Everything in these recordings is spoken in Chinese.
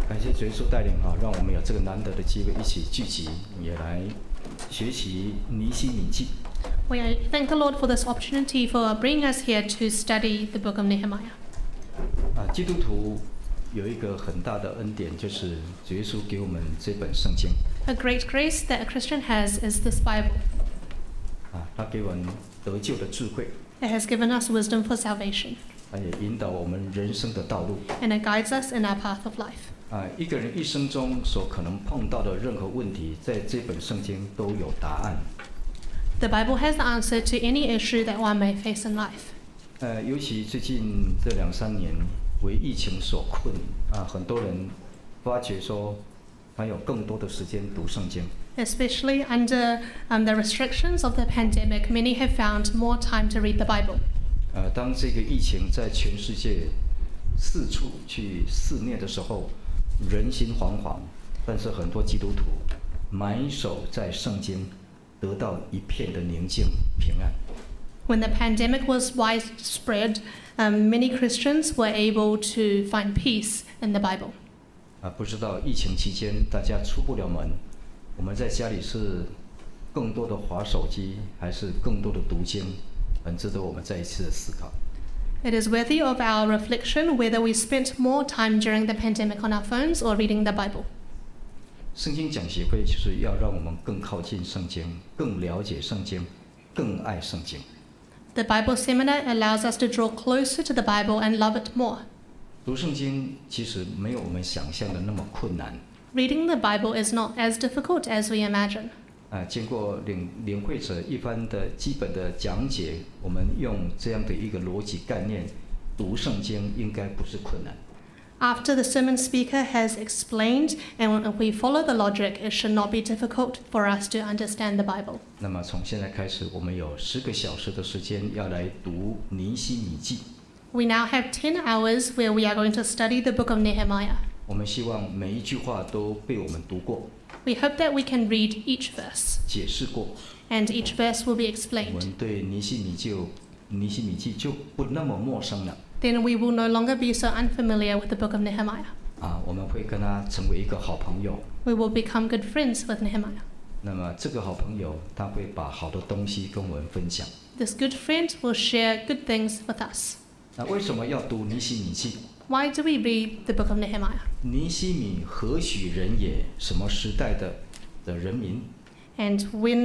感谢主耶稣带领让我们有这个难得的机会一起聚集，也来学习尼希米记。 We thank the Lord for this opportunity for bringing us here to study the book of Nehemiah. 基督徒有一个很大的恩典，就是主耶稣给我们这本圣经。 A great grace that a Christian has is this Bible. 他给我们得救的智慧。 It has given us wisdom for salvation. 它也引导我们人生的道路。 And it guides us in our path of life. 一个人一生中所可能碰到的任何问题，在这本圣经都有答案。 The Bible has the answer to any issue that one may face in life. 尤其最近这2-3年为疫情所困很多人发觉说，他有更多的时间读圣经。 Especially under the restrictions of the pandemic, many have found more time to read the Bible. 当这个疫情在全世界四处去肆虐的时候，人心惶惶，但是很多基督徒埋首在圣经，得到一片的宁静平安。 When the pandemic was widespread, many Christians were able to find peace in the Bible. 不知道疫情期间大家出不了门，我们在家里是更多的滑手机，还是更多的读经，很值得我们再一次的思考。 It is worthy of our reflection whether we spent more time during the pandemic on our phones or reading the Bible. 圣经讲协会就是要让我们更靠近圣经，更了解圣经，更爱圣经。 The Bible Seminar allows us to draw closer to the Bible and love it more. 读圣经其实没有我们想象的那么困难。 Reading the Bible is not as difficult as we imagine. 经过领会者一番的基本的讲解，我们用这样的一个逻辑概念读圣经，应该不是困难。 After the sermon speaker has explained and if we follow the logic, it should not be difficult for us to understand the Bible. 那么从现在开始，我们有10个小时的时间要来读尼希米记。 We now have 10 hours where we are going to study the book of Nehemiah. 我们希望每一句话都被我们读过。 We hope that we can read each verse. 解释过。 And each verse will be 我 explained. 们对尼希米记就不那么陌生了。 Then we will no longer be so unfamiliar with the book of Nehemiah. 我们会跟他成为一个好朋友。 We will become good friends with Nehemiah. 那么这个好朋友他会把好的东西跟我们分享。 This good friend will share good things with us. 那为什么要读尼希米记？ Why do we read the book of Nehemiah? 尼希米何许人也？什么时代的人民？ And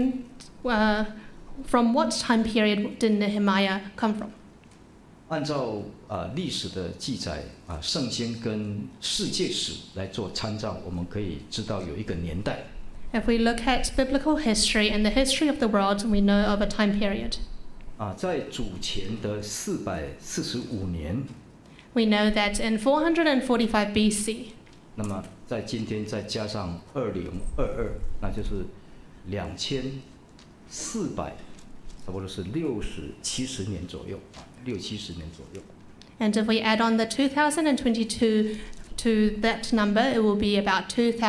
from what time period did Nehemiah come from? 按照历史的记载圣经跟世界史来做参照，我们可以知道有一个年代。 If we look at biblical history and the history of the world, we know of a time period. 在主前的445年。 We know that in 445 BC. 那么在今天再加上2022，那就是2400，差不多是60-70年左右，60-70年左右。 And if we add on the 2022 to that number, it will be about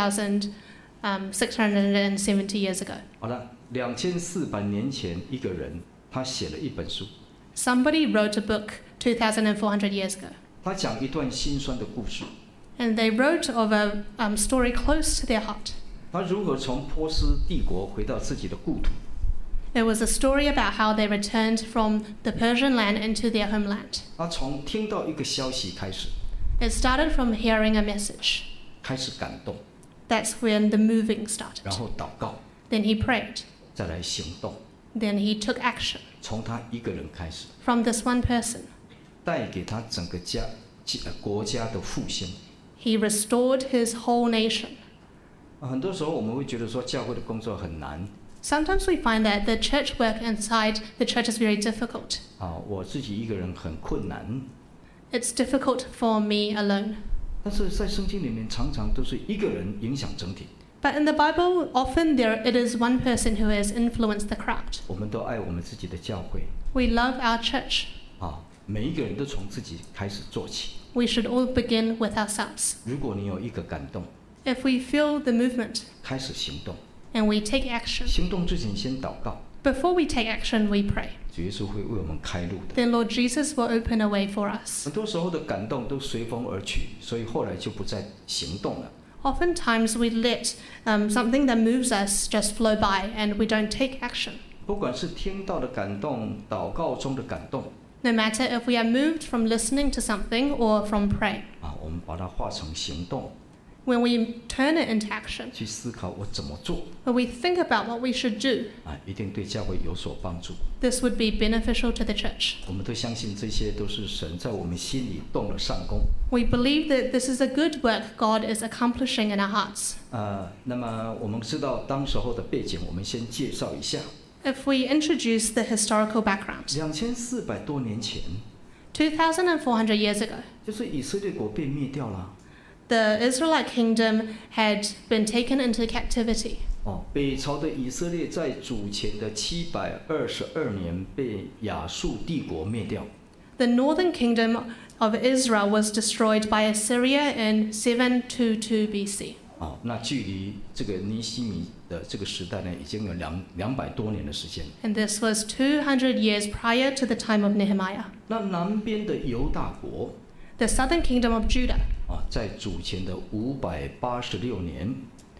2,670 years ago. 好了，2400年前，一个人他写了一本书。 Somebody wrote a book 2,400 years ago. 他讲一段心酸的故事。 And they wrote of a story close to their heart. 他如何从波斯帝国回到自己的故土。 It was a story about how they returned from the Persian land into their homeland. 他从听到一个消息开始。 It started from hearing a message. 开始感动。 That's when the moving started. 然后祷告。 Then he prayed. 再来行动。 Then he took action. 从他一个人开始。 From this one person. 带给他整个国家的复兴。 He restored his whole nation. 很多时候我们会觉得说教会的工作很难。 Sometimes we find that the church work inside the church is very difficult. 我自己一个人很困难。 It's difficult for me alone. 但是在圣经里面常常都是一个人影响整体。 But in the Bible, often it is one person who has influenced the crowd. 我们都爱我们自己的教会。 We love our church. 每一个人都从自己开始做起。 We should all begin with ourselves. 如果你有一个感动， If we feel the movement, 开始行动， and we take action, 行动之前先祷告， Before we take action, we pray. 主耶稣会为我们开路的。 Then Lord Jesus will open a way for us. 很多时候的感动都随风而去，所以后来就不再行动了。 Oftentimes we let something that moves us just flow by and we don't take action. 不管是听到的感动、祷告中的感动 No matter if we are moved from listening to something or from praying. 我们把它化成行动， When we turn it into action, 去思考我怎么做 when we think about what we should do, 一定对教会有所帮助。 this would be beneficial to the church. 我们都相信这些都是神在我们心里动了善功。 We believe that this is a good work God is accomplishing in our hearts. 那么我们知道当时候的背景，我们先介绍一下。 If we introduce the historical background, 2400多年前， 2,400 years ago, 就是以色列国被灭掉了。 the Israelite kingdom had been taken into captivity. 北朝的以色列在主前的722年被亚述帝国灭掉。 The northern kingdom of Israel was destroyed by Assyria in 722 BC. 那距离这个尼希米的这个时代呢，已经有200多年的时间。 And this was 200 years prior to the time of Nehemiah. 那南边的犹大国 The southern kingdom of Judah, 在主前的586年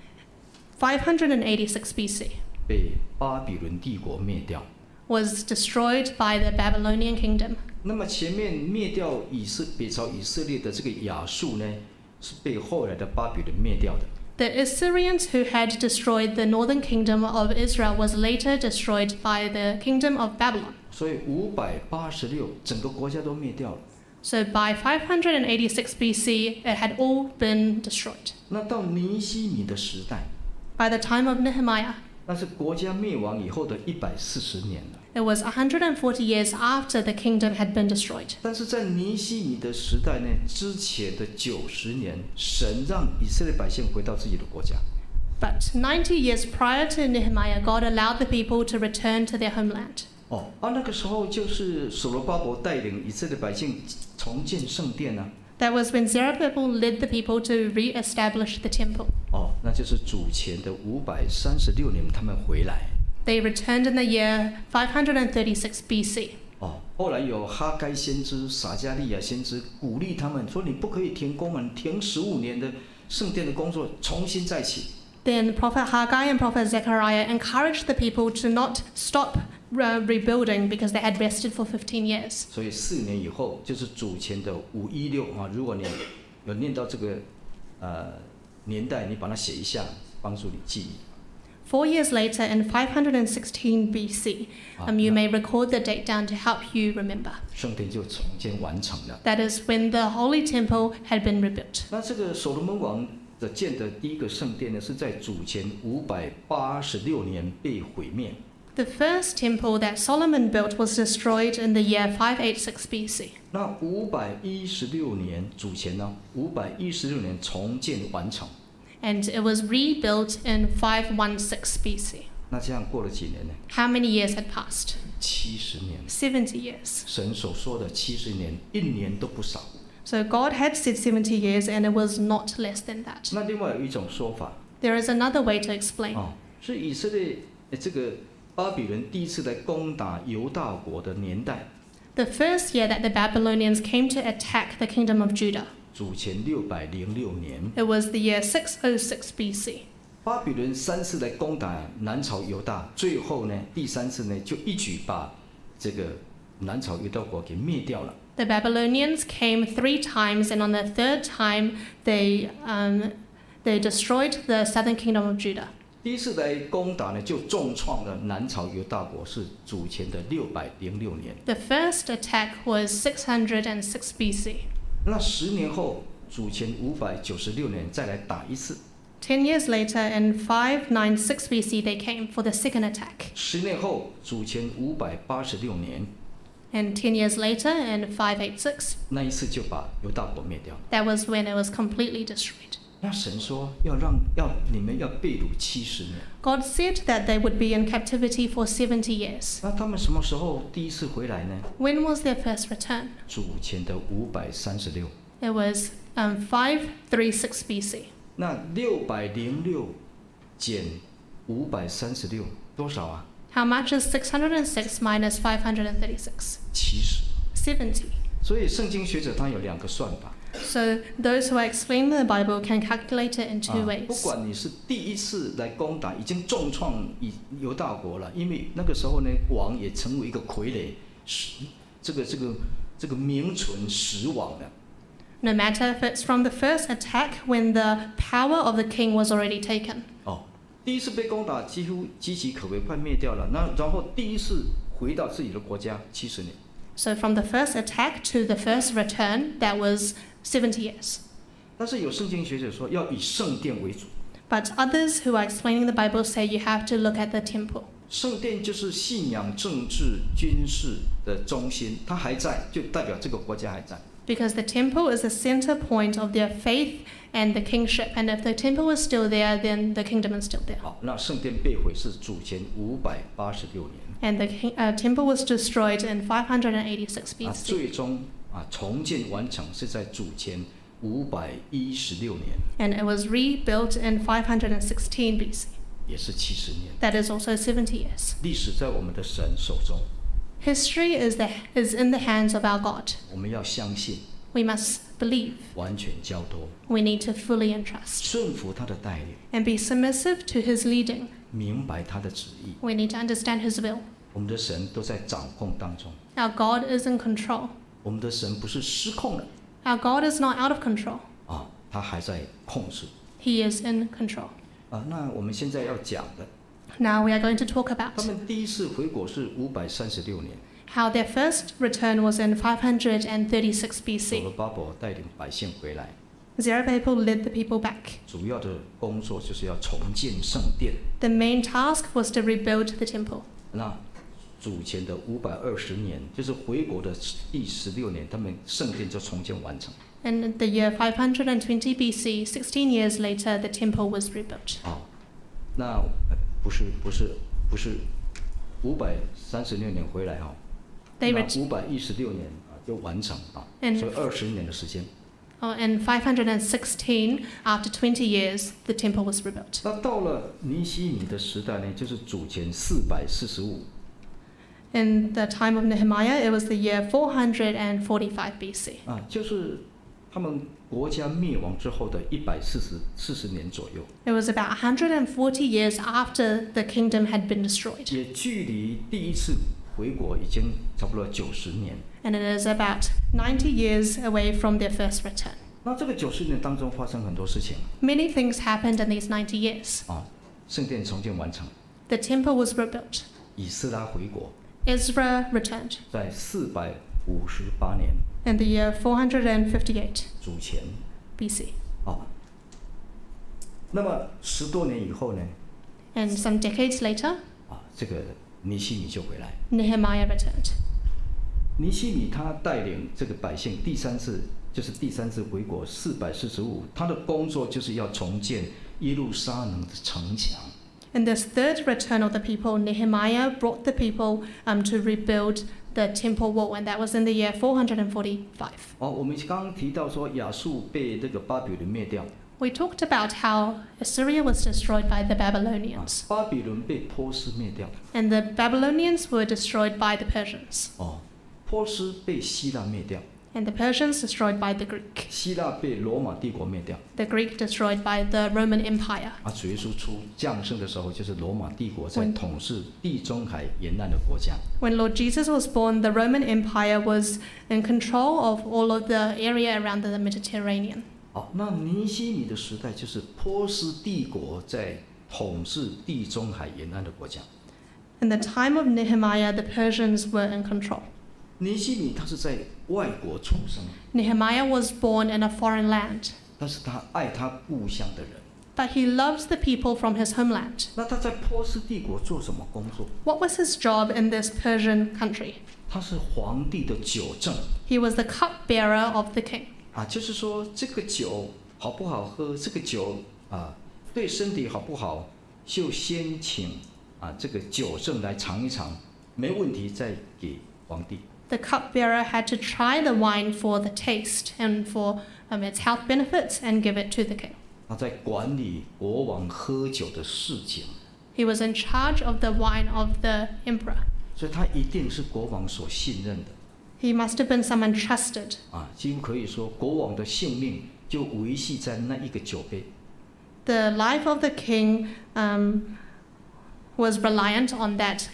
586 BC, 被巴比伦帝国灭掉。 was destroyed by the Babylonian kingdom. 那么前面灭掉北朝以色列的这个亚述呢，是被后来的巴比伦灭掉的。 The Assyrians who had destroyed the northern kingdom of Israel was later destroyed by the kingdom of Babylon. 所以586整个国家都灭掉了。 So by 586 BC, it had all been destroyed. 那到尼希米的时代， By the time of Nehemiah, 那是国家灭亡以后的140年了。 it was 140 years after the kingdom had been destroyed. 但是在尼希米的时代呢，之前的90年，神让以色列百姓回到自己的国家。 But 90 years prior to Nehemiah, God allowed the people to return to their homeland. 那个时候就是所罗巴伯带领以色列百姓重建圣殿啊。 That was when Zerubbabel led the people to re-establish the temple. 那就是主前的536年，他们回来。 They returned in the year 536 BC. 后来有哈该先知、撒加利亚先知鼓励他们说：“你不可以停工啊，停15年的圣殿的工作，重新再起。” Then Prophet Haggai and Prophet Zechariah encouraged the people to not stop rebuilding because they had rested for 15 years. 所以4年以后，就是主前的516如果你有念到这个年代，你把它写一下，帮助你记忆。 4 years later, in 516 BC, you may record the date down to help you remember. 圣殿就重建完成了。 That is when the Holy Temple had been rebuilt. 那这个所罗门王的建的第一个圣殿呢，是在主前586年被毁灭。 The first temple that Solomon built was destroyed in the year 586 BC. 那516年主前呢，516年重建完成。 And it was rebuilt in 516 BC. 那这样过了几年呢？ How many years had passed? 70年。 70 years. 神所说的70年，1年都不少。 So God had said 70 years and it was not less than that. 那另外有一种说法， There is another way to explain. 是以色列这个巴比伦第一次来攻打犹大国的年代。 The first year that the Babylonians came to attack the kingdom of Judah, 主前606年， it was the year 606 BC. 巴比伦3次来攻打南朝犹大，最后呢，第3次呢，就一举把这个南朝犹大国给灭掉了。 The Babylonians came 3 times, and on the 3rd time, they destroyed the southern kingdom of Judah. 第一次来攻打呢，就重创了南朝犹大国，是主前的606年。 The first attack was 606 BC. 那10年后，主前596年再来打一次。 10 years later, in 596 BC, they came for the second attack. 10年后，主前586年， And 10 years later, in 586, 那一次就把犹大国灭掉。 that was when it was completely destroyed. 那神说你们要被掳70年。 God said that they would be in captivity for 70 years. 那他们什么时候第一次回来呢？ When was their first return? 主前的536。 It was 536 BC. 那606减536多少啊？ How much is 606 minus 536? 70。 70. 所以圣经学者他有2个算法。 So those who are explaining the Bible can calculate it in two 不 ways. 管你是第一次来攻打，已经重创犹大国了，因为那个时候呢，王也成为一个傀儡，这个名存实亡的。 No matter if it's from the first attack when the power of the king was already taken. 第一次被攻打几乎岌岌可危，快灭掉了。那然后第一次回到自己的国家70年。 So from the first attack to the first return, that was 70 years. 但是有圣经学者说要以圣殿为主， But others who are explaining the Bible say you have to look at the temple. 圣殿就是信仰、政治、军事的中心，它还在，就代表这个国家还在。 Because the temple is the center point of their faith and the kingship. And if the temple is still there, then the kingdom is still there. 好，那圣殿被毁是主前586年。 And the temple was destroyed in 586 BC. 最终重建完成是在主前516年， And it was rebuilt in 516 BC. 也是70年。 That is also 70 years. 历史在我们的神手中， History is in the hands of our God. 我们要相信， We must believe. 完全交托， We need to fully entrust 顺服他的带领， and be submissive to his leading. 明白他的旨意。 We need to understand his will. 我们的神都在掌控当中， Our God is in control. 我们的神不是失控了 Our God is not out of control. 他还在控制。 He is in control. 那我们现在要讲的， Now we are going to talk 他 about 们第一次回国是536年， how their first return was in 536 所 BC. 罗巴伯带领百姓回来， Zerubbabel led the people back. 主要的工作就是要重建圣殿。 The main task was to rebuild the temple. 那主前的520年，就是回国的第16年，他们圣殿就重建完成。 In the year 520 BC, 16 years later, the temple was rebuilt. 那不是536年回来 They 那 ret- 516年就完成 And- 所以20年的时间。 In 516, after 20 years, the temple was rebuilt. 那到了尼希米的时代呢，就是主前445。 In the time of Nehemiah, it was the year 445 BC. 就是他们国家灭亡之后的140年左右， It was about 140 years after the kingdom had been destroyed. 也距离第一次回国已经差不多90年。 And it is about 90 years away from their first return. 那这个90年当中发生很多事情 Many things happened in these 90 years. 圣殿重建完成， The temple was rebuilt. 以斯拉回国， Ezra returned 在458年 in the year 458 主前。 BC. 那么10多年以后呢， And some decades later, 这个尼希米就回来。 Nehemiah returned. 尼希米他带领这个百姓第三次回国445，他的工作就是要重建耶路撒冷的城墙。 In this third return of the people, Nehemiah brought the people to rebuild the temple wall, and that was in the year 445. 我们刚刚提到说亚述被这个巴比伦灭掉， We talked about how Assyria was destroyed by the Babylonians, 巴比伦被波斯灭掉， and the Babylonians were destroyed by the Persians, 波斯被希腊灭掉， and the Persians destroyed by the Greek, 希腊被罗马帝国灭掉。 the Greek destroyed by the Roman Empire. 主耶稣降生的时候，就是罗马帝国在统治地中海沿岸的国家。 When Lord Jesus was born, the Roman Empire was in control of all of the area around the Mediterranean. 那尼希米的时代就是波斯帝国在统治地中海沿岸的国家。 In the time of Nehemiah, the Persians were in control. 尼希米他是在外国出生， Nehemiah was born in a foreign land, 但是他爱他故乡的人。 but he loves the people from his homeland. 那他在波斯帝国做什么工作？ What was his job in this Persian country? 他是皇帝的酒政 He was the cupbearer of the king. 就是说这个酒好不好喝，这个酒对身体好不好，就先请这个酒政来尝一尝，没问题再给皇帝。 The cupbearer had to try the wine for the taste and for its health benefits and give it to the king. 他在管理国王喝酒的事情。 He was in charge of the wine of the emperor. 所以他一定是国王所信任的 He must have been someone trusted. 啊，几乎可以说国王的性命就维系在那一个酒杯。 The life of the king was reliant on that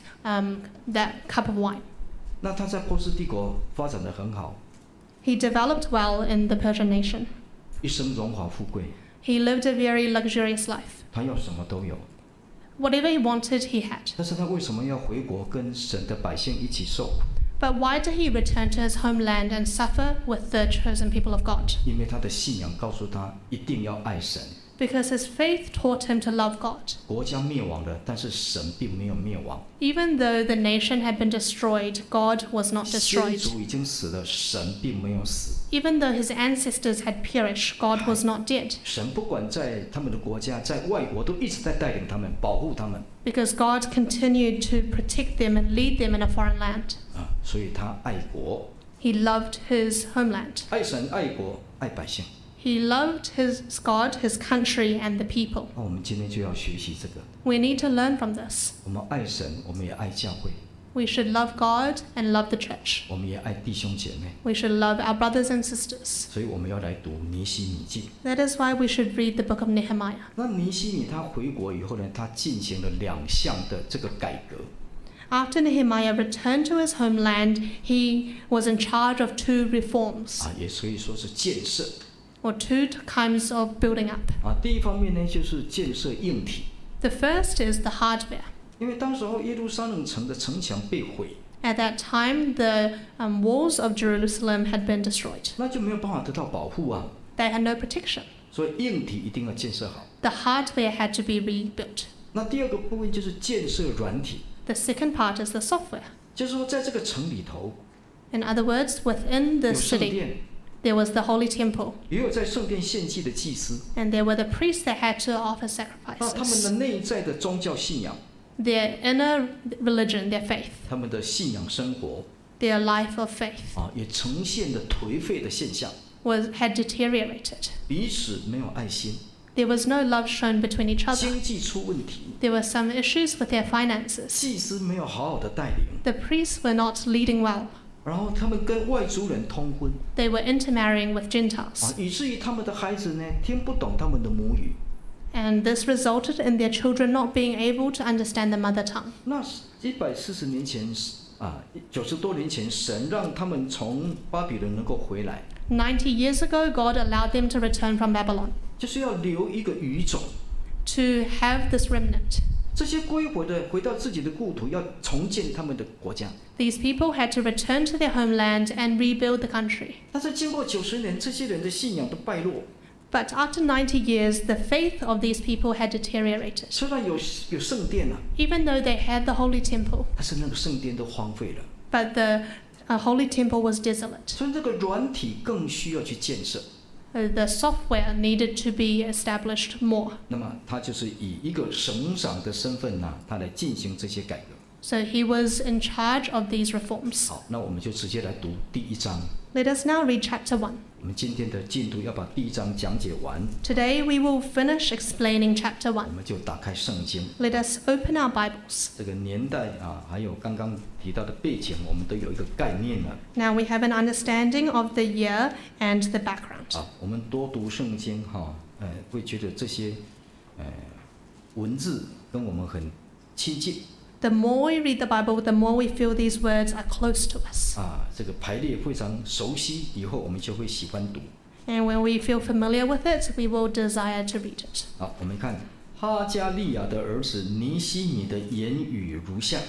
cup of wine. 那他在波斯帝国发展得很好， He developed well in the Persian nation. 一生荣华富贵， He lived a very luxurious life. 他要什么都有。 Whatever he wanted, he had. 但是他为什么要回国跟神的百姓一起受苦？ But why did he return to his homeland and suffer with the chosen people of God? 因为他的信仰告诉他一定要爱神。 Because his faith taught him to love God. 国家灭亡了，但是神并没有灭亡。 Even though the nation had been destroyed, God was not 先 destroyed. 祖已经死了，神并没有死。 Even though his ancestors had perished, God was not dead. 神不管在他们的国家，在外国都一直在带领他们，保护他们 Because God continued to protect them and lead them in a foreign land. 啊，所以他爱国、 He loved his homeland. 爱神、爱国、爱百姓。 He loved his God, his country, and the people. 那我们今天就要学习这个， We need to learn from this. 我们爱神，我们也爱教会， We should love God and love the church. 我们也爱弟兄姐妹， We should love our brothers and sisters. 所以我们要来读尼希米记。 That is why we should read the book of Nehemiah. 那尼希米他回国以后呢，他进行了2项的这个改革。 After Nehemiah returned to his homeland, he was in charge of 2 reforms, 啊，也可以说是建设 or 2 kinds of building up. 啊。第一方面呢，就是建设硬体， The first is the hardware. 因为当时候耶路撒冷城的城墙被毁， At that time, the walls of Jerusalem had been destroyed. 那就没有办法得到保护啊。 They had no protection. 所以硬体一定要建设好。 The hardware had to be rebuilt. 那第二个部分就是建设软体， The second part is the software. 就是说在这个城里头 In other words, within 有 the 圣 city, 殿， there was the holy temple, 也有在圣殿献祭的祭司。 and there were the priests that had to offer 那他们的 sacrifices. 内在的宗教信仰， Their inner religion, their faith, 他们的信仰生活 their life of faith 啊，也呈现了颓废的现象， had deteriorated. 彼此没有爱心， There was no love shown between each other. 经济出问题， There were some issues with their finances. 祭司没有好好的带领， The priests were not leading well. 然后他们跟外族人通婚 They were intermarrying with 啊 Gentiles. 以至于他们的孩子呢听不懂他们的母语。 And this resulted in their children not being able to understand the mother tongue. 那140年前啊，90多年前，神让他们从巴比伦能够回来， 90 years ago, God allowed them to return from Babylon, 就是要留一个余种。 to have this remnant. 这些归回的回到自己的故土，要重建他们的国家。 These people had to return to their homeland and rebuild the country. 但是经过90年，这些人的信仰都败落。 But after 90 years, the faith of these people had deteriorated. 虽然有圣殿啊， Even though they had the holy temple, 但是那个圣殿都荒废了。 but the holy temple was desolate. 所以这个软体更需要去建设。 The software needed to be established more. 那么他就是以一个省长的身份呢，他来进行这些改革。 So he was in charge of these reforms. 好，那我们就直接来读第1章。 Let us now read chapter 1. 我们今天的进度要把第1章讲解完， Today we will finish explaining chapter 我 1. 们就打开圣经。 Let us open our Bibles. 这个年代啊，还有刚刚提到的背景，我们都有一个概念了。 Now we have an understanding of the year and the background. 啊，我们多读圣经哈，会觉得这些文字跟我们很亲近 The more we read the Bible, the more we feel these words are close to us. 啊，这个排列非常熟悉，以后我们就会喜欢读。 And when we feel familiar with it, we will desire to read it. 好，我们看哈加利亚的儿子尼希米的言语如下。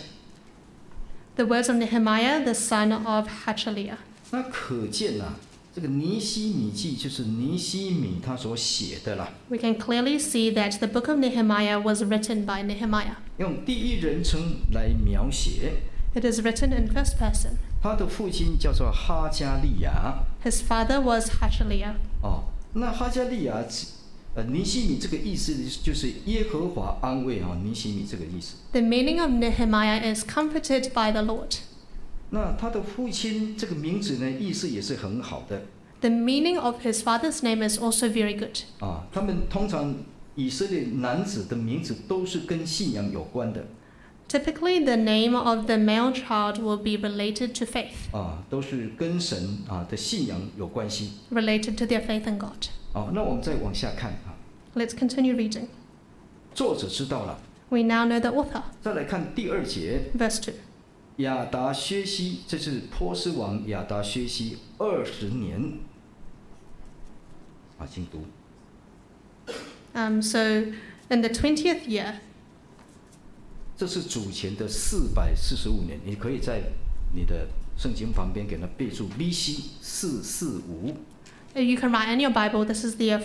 The words of Nehemiah, the son of Hachaliah. 那可见啊，这个尼希米记就是尼希米他所写的啦， We can clearly see that the book of Nehemiah was written by Nehemiah. 用第一人称来描写。 It is written in first person. 他的父亲叫做哈加利亚。 His father was Hachaliah. 哦，那哈加利亚，尼希米这个意思就是耶和华安慰啊，尼希米这个意思。 The meaning of Nehemiah is comforted by the Lord. 那他的父亲这个名字呢，意思也是很好的 The meaning of his father's name is also very good. 啊。他们通常以色列男子的名字都是跟信仰有关的。 Typically, the name of the male child will be related to faith, 都是跟神的信仰有关系。 related to their faith in God. 那我们再往下看 Let's continue reading. 作者知道了。 We now know the author. 再来看第2节， Verse 2. 亚达薛西，这是波斯王亚达薛西20年。请读。 So, in the 20th year, 这是主前的445年，你可以在你的圣经旁边给它备注 BC 445。 you can write in your Bible, this is the year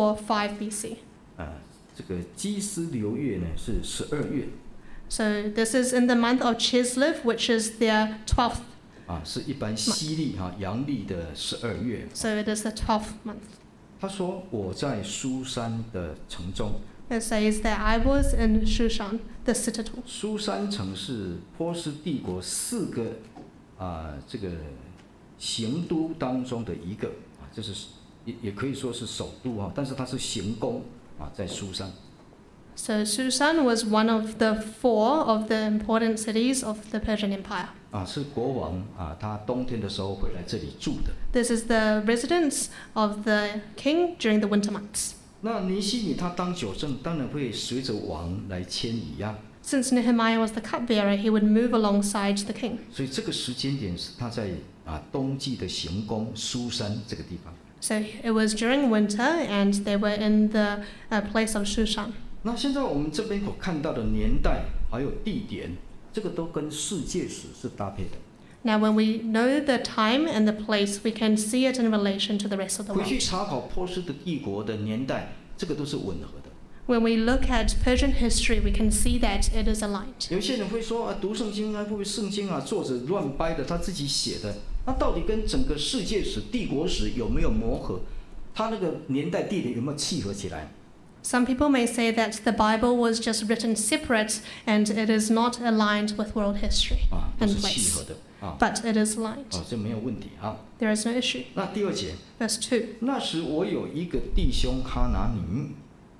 445 BC. 这个基斯流月呢是12月。 So, this is in the month of Chislev, which is their 12th. 是一般西历阳历的12月。 So, it is the 12th month. 他说：“我在苏珊的城中。” It says that I was in Shushan, the citadel. 苏珊城是波斯帝国4个这个行都当中的一个这是也可以说是首都但是它是行宫在苏珊。 So Shushan was one of the 4 of the important cities of the Persian Empire. 是国王他冬天的时候会来这里住的。 This is the residence of the king during the winter months. 那尼希米他当酒政，当然会随着王来迁移 Since Nehemiah was the cupbearer, he would move alongside the king. 所以这个时间点是他在冬季的行宫苏珊这个地方。 So it was during winter, and they were in the place of Shushan. 那现在我们这边所看到的年代还有地点，这个都跟世界史是搭配的。 Now, when we know the time and the place, we can see it in relation to the rest of the 回去 world. 查考波斯的帝国的年代，这个都是吻合的。 When we look at Persian history, we can see that it is aligned. 有些人会说读圣经会不会圣经作者乱掰的，他自己写的，那到底跟整个世界史、帝国史有没有磨合？他那个年代地点有没有契合起来？ Some people may say that the Bible was just written separate and it is not aligned with world history 不 and 是契合 place. 的 But it is aligned. 这没有问题 There is no issue. 那第2节， Verse 2. 那时我有一个弟兄哈拿尼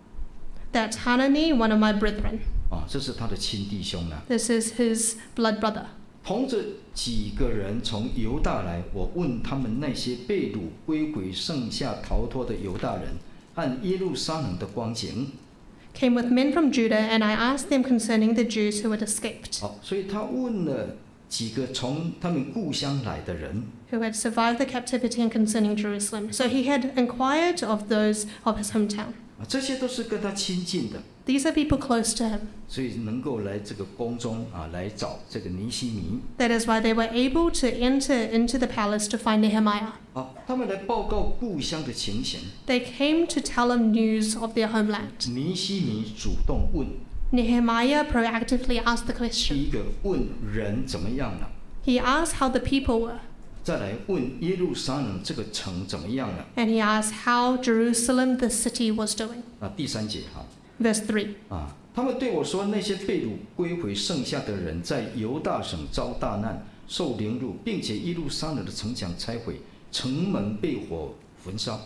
That Hanani, one of my brethren, 这是他的亲弟兄 this is his blood brother, 同着几个人从犹大来，我问他们那些被掳归回剩下逃脱的犹大人和耶路撒冷的光景。 came with men from Judah, and I asked them concerning the Jews who had escaped, 所以他问了几个从他们故乡来的人， who had survived the captivity, and concerning Jerusalem. So he had inquired of those of his hometown. 这些都是跟他亲近的， These are people close to him. 所以能够来这个宫中来找这个尼希米。 That is why they were able to enter into the palace to find Nehemiah. 他们来报告故乡的情形。 They came to tell him news of their homeland. 尼希米主动问， Nehemiah proactively asked the 第 question. 一个问人怎么样了， He asked how the people were, 再来问耶路撒冷这个城怎么样了。 and he asked how Jerusalem, the city, was doing. 第3节 Verse 3. 他们对我说，那些被掳归回剩下的人，在犹大省遭大难，受凌辱，并且耶路撒冷的城墙拆毁，城门被火焚烧。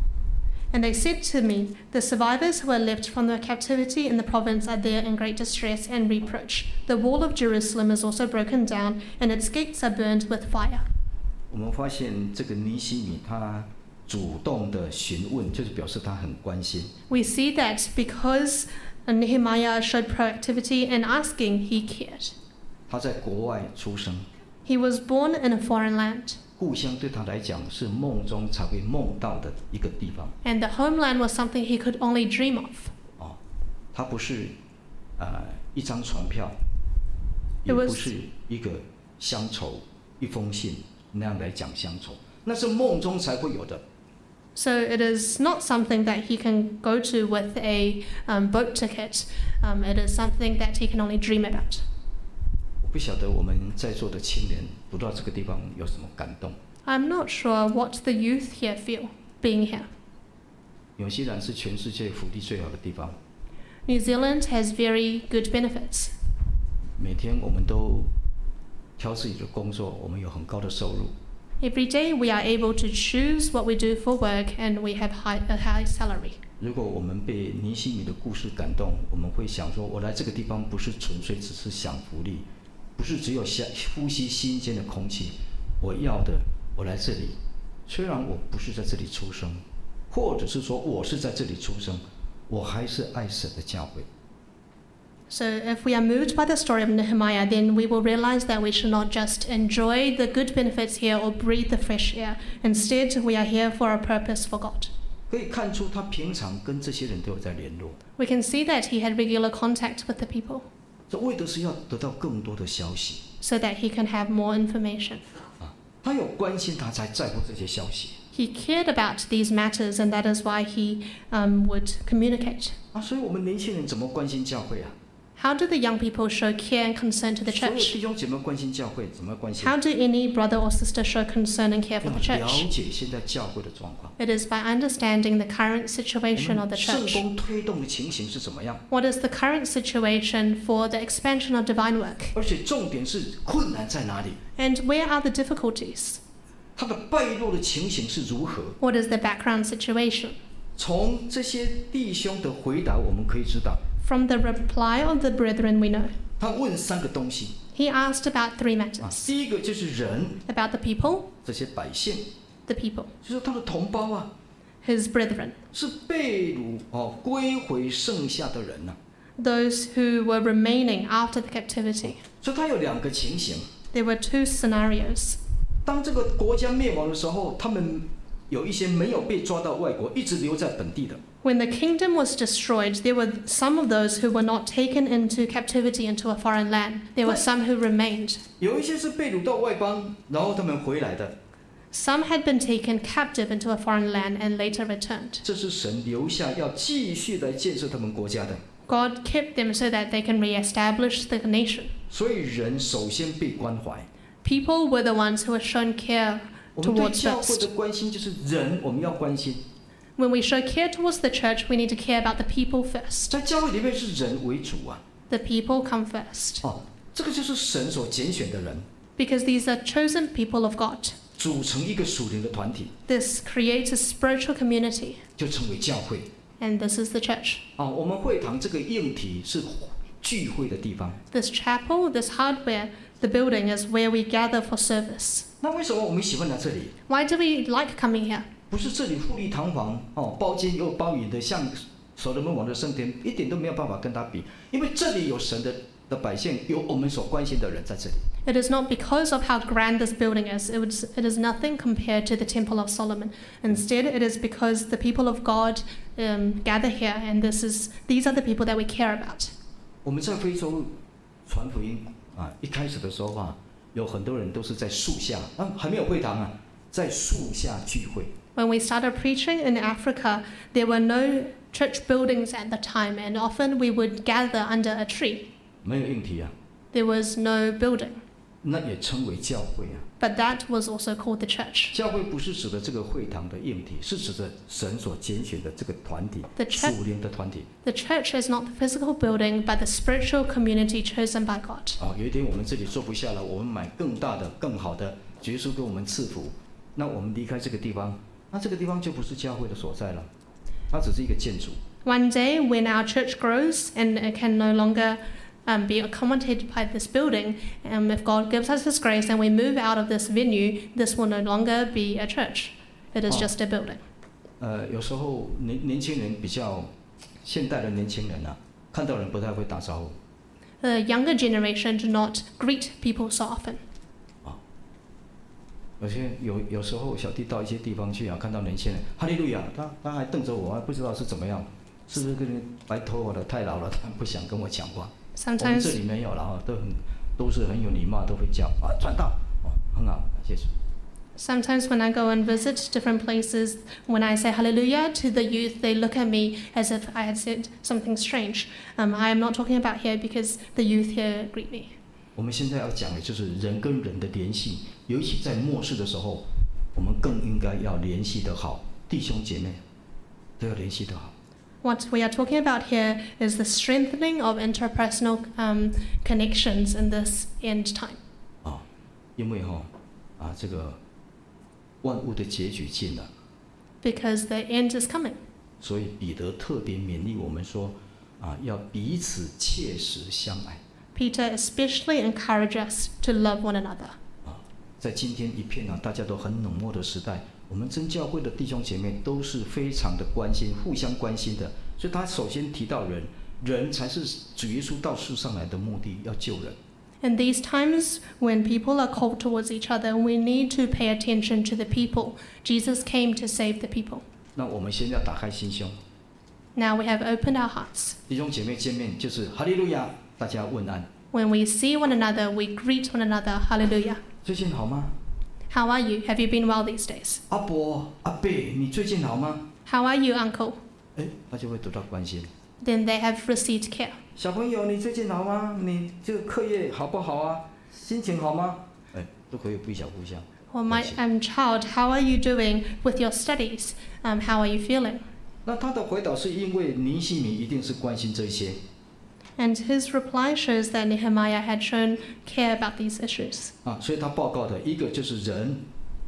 And they said to me, the survivors who are left from the captivity in the province are there in great distress and reproach. The wall of Jerusalem is also broken down, and its gates are burned with fire. 我们发现这个尼希米他主动的询问，就是表示他很关心。 We see that because Nehemiah showed proactivity in asking, he cared. 他在国外出生， He was born in a foreign land, 故乡对他来讲是梦中才会梦到的一个地方。 and the homeland was something he could only dream of. 它不是一张船票， It 也 was- 不是一个乡愁、一封信那样来讲乡愁，那是梦中才会有的。 So it is not something that he can go to with a boat ticket. It is something that he can only dream about. 我不晓得我们在座的青年读到这个地方有什么感动。 I'm not sure what the youth here feel being here. 纽西兰是全世界福利最好的地方， New Zealand has very good benefits. 每天我们都挑自己的工作，我们有很高的收入。 Every day we are able to choose what we do for work, and we have a high salary. 如果我们被尼希米的故事感动，我们会想说：我来这个地方不是纯粹只是享福利，不是只有呼吸新鲜的空气。我要的，我来这里，虽然我不是在这里出生，或者是说我是在这里出生，我还是爱神的教会。 So if we are moved by the story of Nehemiah, then we will realize that we should not just enjoy the good benefits here or breathe the fresh air. Instead, we are here for a purpose for God. 可以看出他平常跟这些人都有在联络。 We can see that he had regular contact with the people, 这为的是要得到更多的消息 so that he can have more information. 啊，他有关心，他才在乎这些消息 He cared about these matters, and that is why he would communicate. 啊。所以我们年轻人怎么关心教会啊？ How do the young people show care and concern to the 所有 church? 弟兄姐妹关心教会，怎么关心？ How do any brother or sister show concern and care for the 要了 church? 解现在教会的状况。 It is by understanding the current 我 situation of the 们圣 church. 工推动的情形是怎么样？ What is the current situation for the expansion of divine work? 而且重点是困难在哪里？ And where are the difficulties? 他的败落的情形是如何？ What is the background situation? 从这些弟兄的回答，我们可以知道， From the reply of the brethren we know. 他问3个东西 He asked about 3 啊。 matters. 第一个就是人， About the people, 这些百姓， the people, 就是他的同胞啊， his brethren, 是被掳归回剩下的人呐、 those who were remaining after the captivity. 所以他有2个情形。 There were 2 scenarios. 当这个国家灭亡的时候，他们有一些没有被抓到外国，一直留在本地的。 When the kingdom was destroyed, there were some of those who were not taken into captivity into a foreign land. There were some who remained. 有一些是被掳到外邦，然后他们回来的。 Some had been taken captive into a foreign land and later returned. 这是神留下要继续来建设他们国家的。 God kept them so that they can re-establish the nation. 所以人首先被关怀。 People were the ones who were shown care 我们对 towards 教会 first. 的关心就是人，我们要关心。 When we show care towards the church, we need to care about the people first. 在教会里面是人为主啊。 The people come first. 哦，这个就是神所拣选的人， Because these are chosen people of God. 组成一个属灵的团体， This creates a spiritual community, 就称为教会。 and this is the church. 啊，我们会堂这个硬体是聚会的地方。 This chapel, this hardware, the building is where we gather for service. 那为什么我们喜欢来这里？ Why do we like coming here? 不是这里富丽堂皇哦，包间又包饮的，像所罗门王的圣殿，一点都没有办法跟他比，因为这里有神的百姓，有我们所关心的人在这里。 It is not because of how grand this building is. It is nothing compared to the Temple of Solomon. Instead, it is because the people of God gather here, and these are the people that we care about. 我们在非洲传福音啊，一开始的时候啊，有很多人都是在树下啊，还没有会堂啊，在树下聚会。 When we started preaching in Africa, there were no church buildings at the time, and often we would gather under a tree. 没有硬体啊， There was no building, 那也称为教会啊。 but that was also called the church. 教会不是指的这个会堂的硬体，是指的神所拣选的这个团体， The church- 属灵的团体。 The church is not the physical building, but the spiritual community chosen by God. 啊，有一天我们这里做不下了，我们买更大的、更好的，耶稣给我们赐福，那我们离开这个地方，那这个地方就不是教会的所在了，它只是一个建筑。 One day, when our church grows and it can no longer be accommodated by this building, if God gives us His grace and we move out of this venue, this will no longer be a church. It is just a building. 有时候年轻人比较现代的年轻人啊，看到人不太会打招呼。 The younger generation do not greet people so often. 有时候小弟到一些地方去啊，看到年轻人，哈利路亚，他还瞪着我，还不知道是怎么样，是不是跟人白头发的太老了，他不想跟我讲话。我们这 Sometimes, 里没有了哈，都是很有礼貌，都会叫啊传道哦，很好，谢谢。 sometimes when I go and visit different places, when I say hallelujah to the youth, they look at me as if I had said something strange. I am not talking about here because the youth here greet me. 我们现在要讲的就是人跟人的联系，尤其在末世的时候，我们更应该要联系得好，弟兄姐妹都要联系得好。 What we are talking about here is the strengthening of interpersonal connections in this end time. 因为这个万物的结局近了。 because the end is coming. 所以彼得特别勉励我们说，要彼此切实相爱。 Peter especially encouraged us to love one another. 在今天一片大家都很冷漠的时代，我们真教会的弟兄姐妹都是非常的关心，互相关心的。所以他首先提到人，人才是主耶稣到世上来的目的，要救人。 In these times when people are cold towards each other, we need to pay attention to the people. Jesus came to save the people. 那我们先要打开心胸， Now we have opened our hearts. 弟兄姐妹见面就是哈利路亚，大家问安。 When we see one another, we greet one another. Hallelujah. 最近好吗？ How are you? Have you been well these days? 阿伯、阿伯，你最近好吗？ How are you, uncle? 他就会得到关心。 Then they have received care. 小朋友，你最近好吗？你这个课业好不好啊？心情好吗？都可以不小互相。 Or my child, how are you doing with your studies? How are you feeling? 那他的回答是因为尼希米一定是关心这些。 And his reply shows that Nehemiah had shown care about these issues. 所以他报告的一个就是人，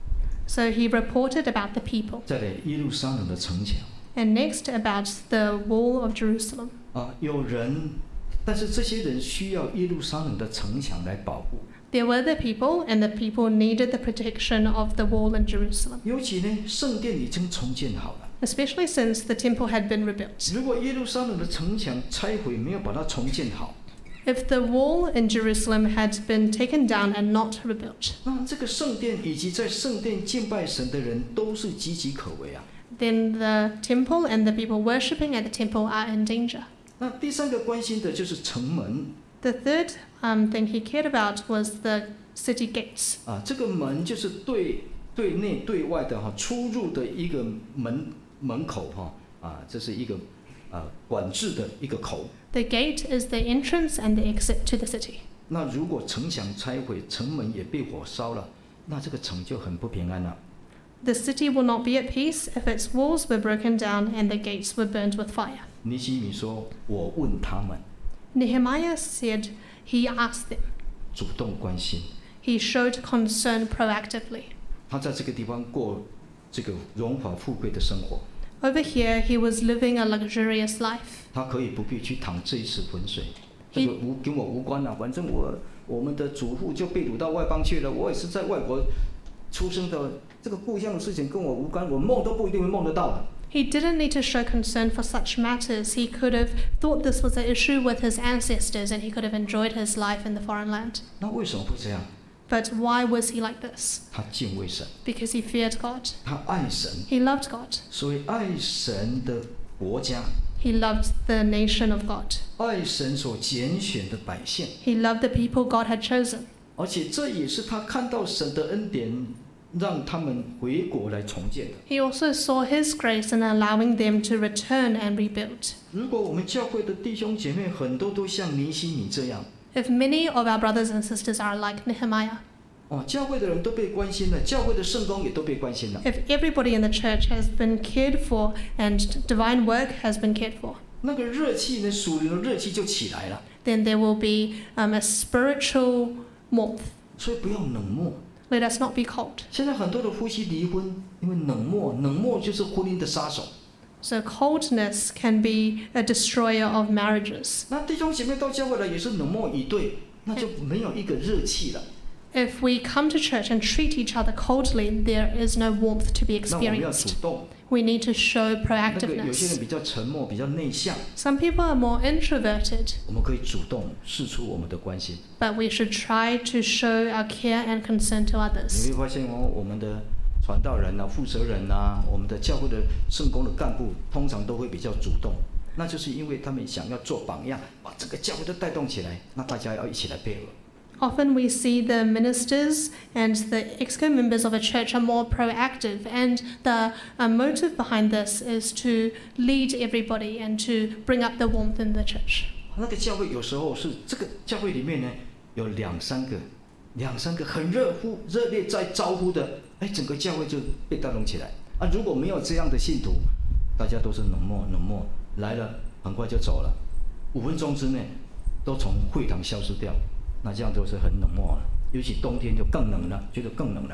So he reported about the people. 再来耶路撒冷的城墙。 And next about the wall of Jerusalem. 有人，但是这些人需要耶路撒冷的城墙来保护。 There were the people, and the people needed the protection of the wall in Jerusalem, 尤其呢，圣殿已经重建好了。 especially since the temple had been rebuilt. 如果耶路撒冷的城墙拆毁，没有把它重建好， If the wall in Jerusalem had been taken down and not rebuilt, 那这个圣殿以及在圣殿敬拜神的人都是岌岌可危啊。 then the temple and the people worshipping at the temple are in danger. 那第三个关心的就是城门。 The third thing he cared about was the city gates. 这个门就是对内对外的出入的一个门口这是一个管制的一个口。 The gate is the entrance and the exit to the city. 那如果城墙拆毁，城门也被火烧了，那这个城就很不平安了。 The city will not be at peace if its walls were broken down and the gates were burned with fire. 尼希米说：“我问他们， Nehemiah said he asked them. 主动关心。 He showed concern proactively. 他在这个地方过这个荣华富贵的生活， Over here, he was living a luxurious life. 他可以不必去淌这一池浑水，这个跟我无关啊。反正我们的祖父就被掳到外邦去了，我也是在外国出生的，这个故乡的事情跟我无关，我梦都不一定会梦得到的。” He didn't need to show concern for such matters. He could have thought this was an issue with his ancestors and he could have enjoyed his life in the foreign land. 那为什么会这样？ But why was he like this? 他敬畏神， Because he feared God. 他爱神， He loved God. 所以爱神的国家， He loved the nation of God. 爱神所拣选的百姓， He loved the people God had chosen. 而且这也是他看到神的恩典，让他们回国来重建的。 He also saw his grace in allowing them to return and rebuild. 如果我们教会的弟兄姐妹很多都像尼希米这样， If many of our brothers and sisters are like Nehemiah, 教会的人都被关心了，教会的圣工也都被关心了， if everybody in the church has been cared for and divine work has been cared for, 那个热气呢，属灵的热气就起来了。 then there will be a spiritual warmth. 所以不要冷漠。 Let us not be cold. 现在很多的夫妻离婚，因为冷漠，冷漠就是婚姻的杀手。 So coldness can be a destroyer of marriages. 那弟兄姐妹到教会来也是冷漠以对，那就没有一个热气了。 If we come to church and treat each other coldly, there is no warmth to be 那我们要主 experienced. 动。 We need to show 那个有些人 proactiveness. 比较沉默，比较内向， Some people are more introverted, 我们可以主动释出我们的关心。 but we should try to show our care and concern to 你 others. 会发现我们的传道人啊、负责人啊、我们的教会的圣工的干部，通常都会比较主动。那就是因为他们想要做榜样，把整个教会都带动起来，那大家要一起来配合。 Often we see the ministers and the exco members of a church are more proactive, and the motive behind this is to lead everybody and to bring up the warmth in the church. 那个教会有时候是这个教会里面呢，有两三个很热烈在招呼的，整个教会就被带动起来。如果没有这样的信徒，大家都是冷漠来了，很快就走了，5分钟之内都从会堂消失掉。那这样都是很冷漠了，尤其冬天就更冷了，觉得更冷了。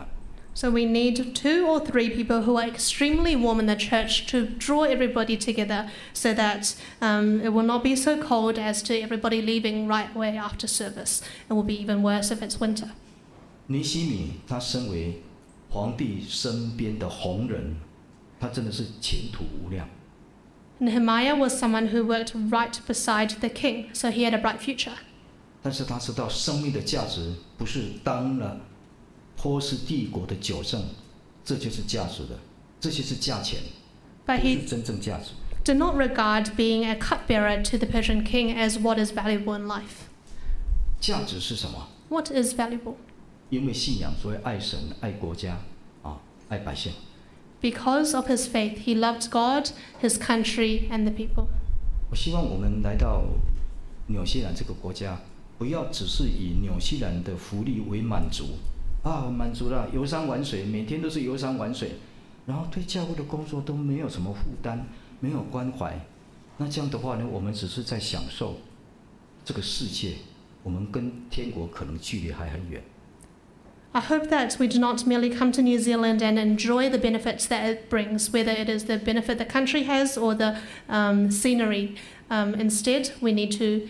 So we need 2 or 3 people who are extremely warm in the church to draw everybody together so that it will not be so cold as to everybody leaving right away after service. It will be even worse if it's winter. 尼西米他身为皇帝身边的红人，他真的是前途无量。 Nehemiah was someone who worked right beside the king, so he had a bright future. 但是他知道生命的价值不是当了波斯帝国的酒政，这就是价值的，这些是价钱， But 不 he 是真正价值。 did not regard being a cupbearer to the Persian king as what is valuable in life. 价值是什么？ What is valuable? 因为信仰，所以爱神、爱国家，爱百姓。 Because of his faith, he loved God, his country, and the people. 我希望我们来到纽西兰这个国家，不要只是以纽西兰的福利为满足，满足了，游山玩水，每天都是游山玩水，然后对教会的工作都没有什么负担，没有关怀。那这样的话呢，我们只是在享受这个世界，我们跟天国可能距离还很远。 I hope that we do not merely come to New Zealand and enjoy the benefits that it brings, whether it is the benefit the country has or the scenery. Instead, we need to.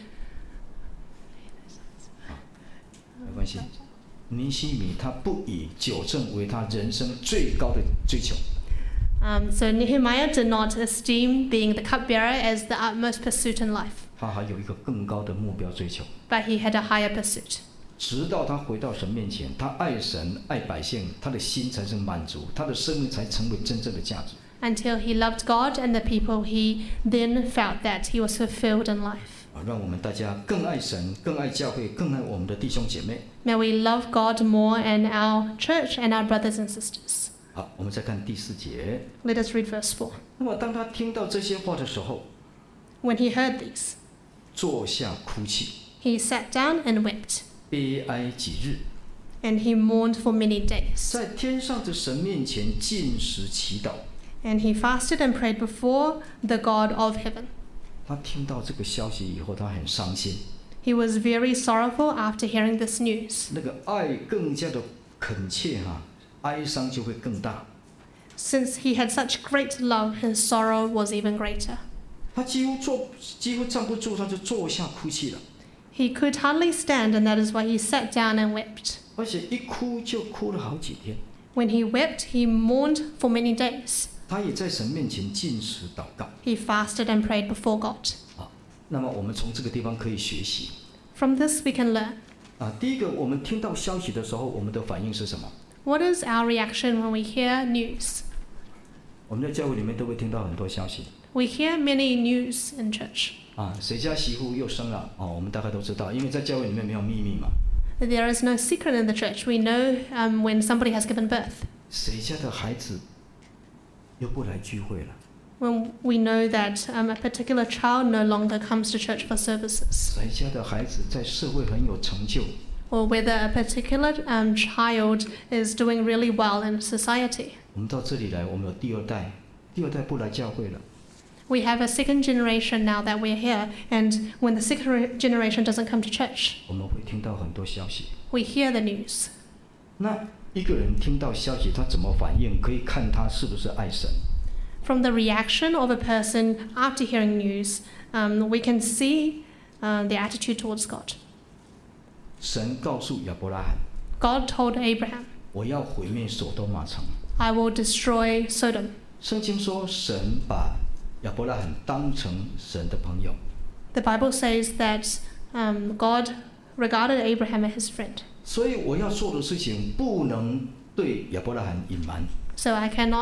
没关系，尼西米他不以酒政为他人生最高的追求。 So Nehemiah did not esteem being the cupbearer as the utmost pursuit in life, 他还有一个更高的目标追求。 but he had a higher pursuit. 直到他回到神面前，他爱神爱百姓，他的心才是满足，他的生命才成为真正的价值。 Until he loved God and the people, he then felt that he was fulfilled in life. 让我们大家更爱神，更爱教会，更爱我们的弟兄姐妹。 May we love God more in our church and our brothers and sisters. 好，我们再看第4节。 Let us read verse 4. 那么当他听到这些话的时候， When he heard these, 坐下哭泣， he sat down and wept, 悲哀几日， and he mourned for many days. 在天上的神面前禁食祈祷。 And he fasted and prayed before the God of heaven. 他听到这个消息以后，他很伤心， He was very sorrowful after hearing this news. 那个爱更加的恳切哀伤就会更大。 Since he had such great love, his sorrow was even greater. 他几乎站不住，他就坐下哭泣了。 He could hardly stand, and that is why he sat down and wept. 而且一哭就哭了好几天。 When he wept, he mourned for many days. 他也在神面前禁食祷告。 He fasted and prayed before God. 那么我们从这个地方可以学习。 From this, we can learn. 第一个，我们听到消息的时候，我们的反应是什么？ What is our reaction when we hear news? 我们在教会里面都会听到很多消息。 We hear many news in church. 谁家媳妇又生了？我们大概都知道，因为在教会里面没有秘密嘛。 There is no secret in the church. We know when somebody has given birth. 谁家的孩子又不来聚会了？ When we know that a particular child no longer comes to church for services. 谁家的孩子在社会很有成就？ Or whether a particular child is doing really well in society. 我们到这里来，我们有第二代，第二代不来教会了。 We have a second generation now that we're here, and when the second generation doesn't come to church, 我们会听到很多消息。 we hear the news. 那一个人听到消息，他怎么反应？可以看他是不是爱神。 From the reaction of a person after hearing news, we can see their attitude towards God. 神告诉亚伯拉罕， God told Abraham, 我要毁灭所多玛城。 I will destroy Sodom. 圣经说，神把亚伯拉罕当成神的朋友。 The Bible says that God regarded Abraham as his friend. 所以我要做的事情不能对亚伯拉罕隐瞒。 So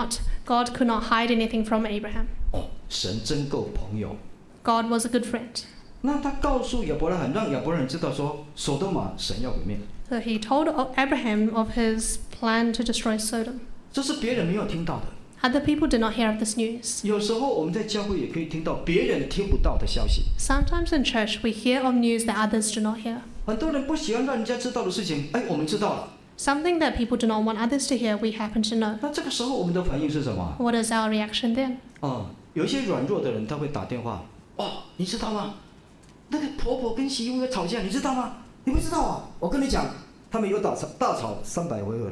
God could not hide anything from Abraham. 神真够朋友。 God was a good friend. 那他告诉亚伯拉罕，让亚伯拉罕知道说，所多玛神要毁灭。 So he told Abraham of his plan to destroy Sodom. 这是别人没有听到的。 Other people did not hear of this news. 有时候我们在教会也可以听到别人听不到的消息。 Sometimes in church we hear of news that others do not hear. 很多人不喜欢让人家知道的事情，我们知道了。 Something that people do not want others to hear, we happen to know. 那这个时候我们的反应是什么？ What is our reaction then? 有一些软弱的人，他会打电话。你知道吗？那个婆婆跟媳妇在吵架，你知道吗？你不知道啊？我跟你讲，他们有大吵300回合了。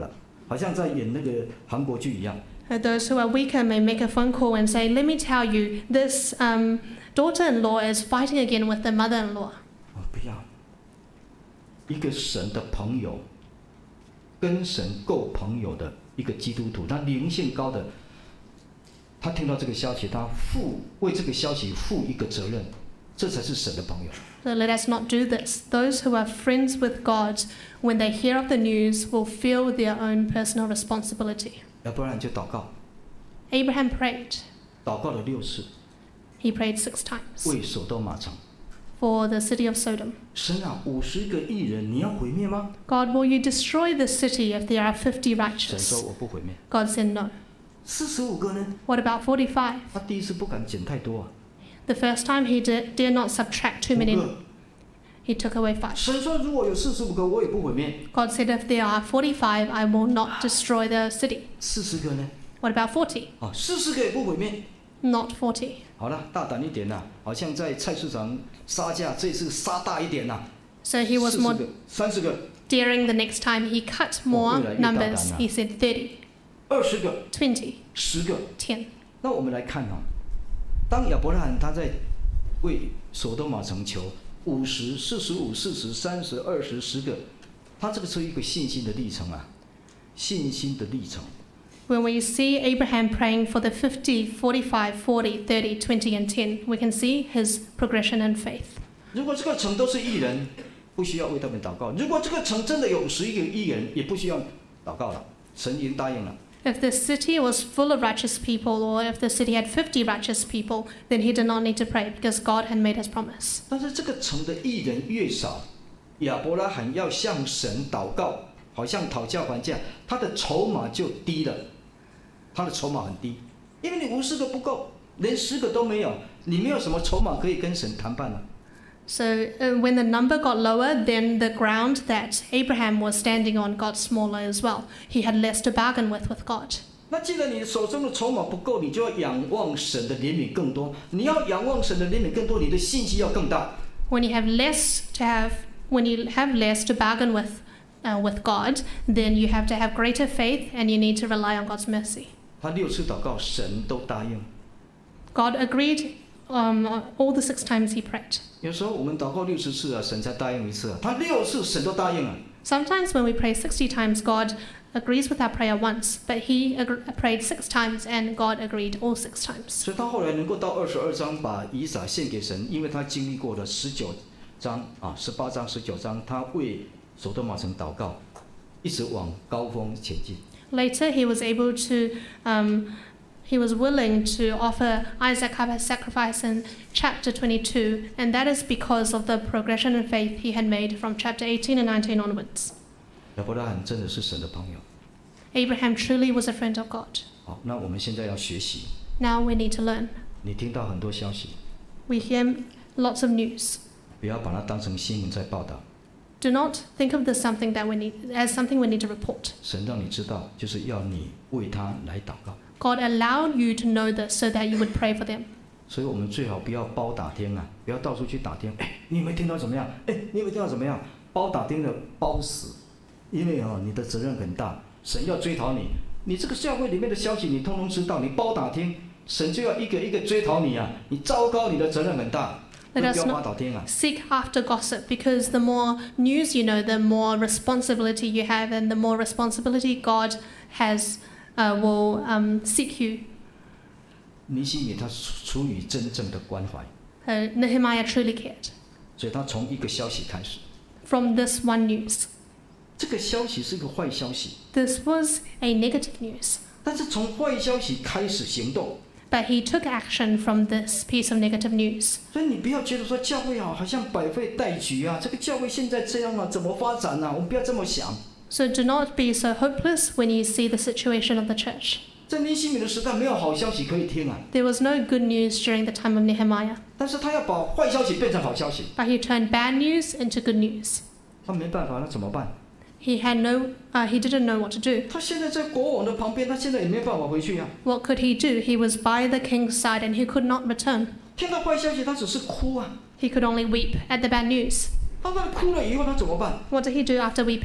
好像在演那个韩国剧一样。 Those who are weaker may make a phone call and say, "Let me tell you, this daughter-in-law is fighting again with the mother-in-law." 不要，一个神的朋友，跟神够朋友的一个基督徒，他灵性高的，他听到这个消息，他为这个消息负一个责任，这才是神的朋友。 So let us not do this. Those who are friends with God, when they hear of the news, will feel their own personal responsibility. 要不然就祷告。 Abraham prayed. 祷告了6次。 He prayed 6 times 为所多玛城。 for the city of Sodom. 神啊，50个义人，你要毁灭吗？ God, will you destroy the city if there are 50 神说 righteous? 我不毁灭。 God said no. 45个呢？ What about 45? 他第一次不敢减太多啊。 The first time he dare not subtract too 5 many. 个。 He took away 5. 神说如果有45个，我也不毁灭。 God said, if there are 45, I will not destroy the city. 40个呢？ What about 40? 啊，40个也不毁灭。 Not 40. 好了，大胆一点呐，好像在菜市场杀价，这次杀大一点呐。 So he was 40 more 个、30个、 daring the next time. He cut more 越来越大胆了。 numbers. He said 30, 20个、 20, 10个。 10. 那我们来看哦，当亚伯拉罕他在为所多玛城求50、45、40、30、20、10个，他这个是一个信心的历程啊，信心的历程。 When we see Abraham praying for the 50, 45, 40, 30, 20, and 10, we can see his progression in faith. 如果这个城都是义人，不需要为他们祷告；如果这个城真的有51个义人，也不需要祷告了，神已经答应了。 If the city was full of righteous people, or if the city had 50 righteous people, then he did not need to pray because God had made his promise. 但是这个城的义人越少，亚伯拉罕要向神祷告，好像讨价还价，他的筹码就低了。他的筹码很低，因为你50个不够，连10个都没有，你没有什么筹码可以跟神谈判了。 So when the number got lower, then the ground that Abraham was standing on got smaller as well. He had less to bargain with God. 那既然你手中的筹码不够，你就要仰望神的怜悯更多。你要仰望神的怜悯更多，你的信心要更大。 When you have less to bargain with God, then you have to have greater faith, and you need to rely on God's mercy. 他6次祷告，神都答应。 God agreed all the 6 times he prayed. 有时候我们祷告60次啊，神才答应1次啊。他6次神都答应了。 Sometimes when we pray 60 times, God agrees with our prayer once, but he prayed 6 times and God agreed all 6 times. 所以他后来能够到22章把以撒献给神，因为他经历过了18章、19章，他为所多玛城祷告，一直往高峰前进。 Later, he was willing to offer Isaac as a sacrifice in chapter 22, and that is because of the progression in faith he had made from chapter 18 and 19 onwards. 亚伯拉罕真的是神的朋友。 Abraham truly was a friend of God. 好，那我们现在要学习。 Now we need to learn. 你听到很多消息， We hear lots of news. 不要把它当成新闻在报道。 Do not think of this something as something we need to report. 神让你知道，就是要你为他来祷告。 God allowed you to know this so that you would pray for them. 所以我们最好不要包打听啊，不要到处去打听。你有没有听到怎么样？你有没有听到怎么样？包打听的包死，因为你的责任很大，神要追讨你。你这个教会里面的消息你通通知道，你包打听，神就要一个一个追讨你啊！你糟糕，你的责任很大。 Let 不 us 要包 not 打听啊！ seek after gossip, because the more news you know, the more responsibility you have, and the more responsibility God will seek you. 尼希米他出于真正的关怀， Nehemiah truly cared. 所以他从一个消息开始。 From this one news, 这个消息是个坏消息， this was a negative news, 但是从坏消息开始行动。 but he took action from this piece of negative news. 所以你不要觉得说教会好像百废待举啊，这个教会现在这样啊，怎么发展啊？我们不要这么想。 So do not be so hopeless when you see the situation of the church. 在尼希米的时代，没有好消息可以听啊， There was no good news during the time of Nehemiah, 但是他要把坏消息变成好消息， but he turned bad news into good news. 他没办法，那怎么办？ He didn't know what to do. 他现在在国王的旁边，他现在也没有办法回去啊。 What could he do? He was by the king's side and he could not return. 听到坏消息，他只是哭啊。 He could only weep at the bad news. 他哭了以后，他怎么办？ What did he do after weeping?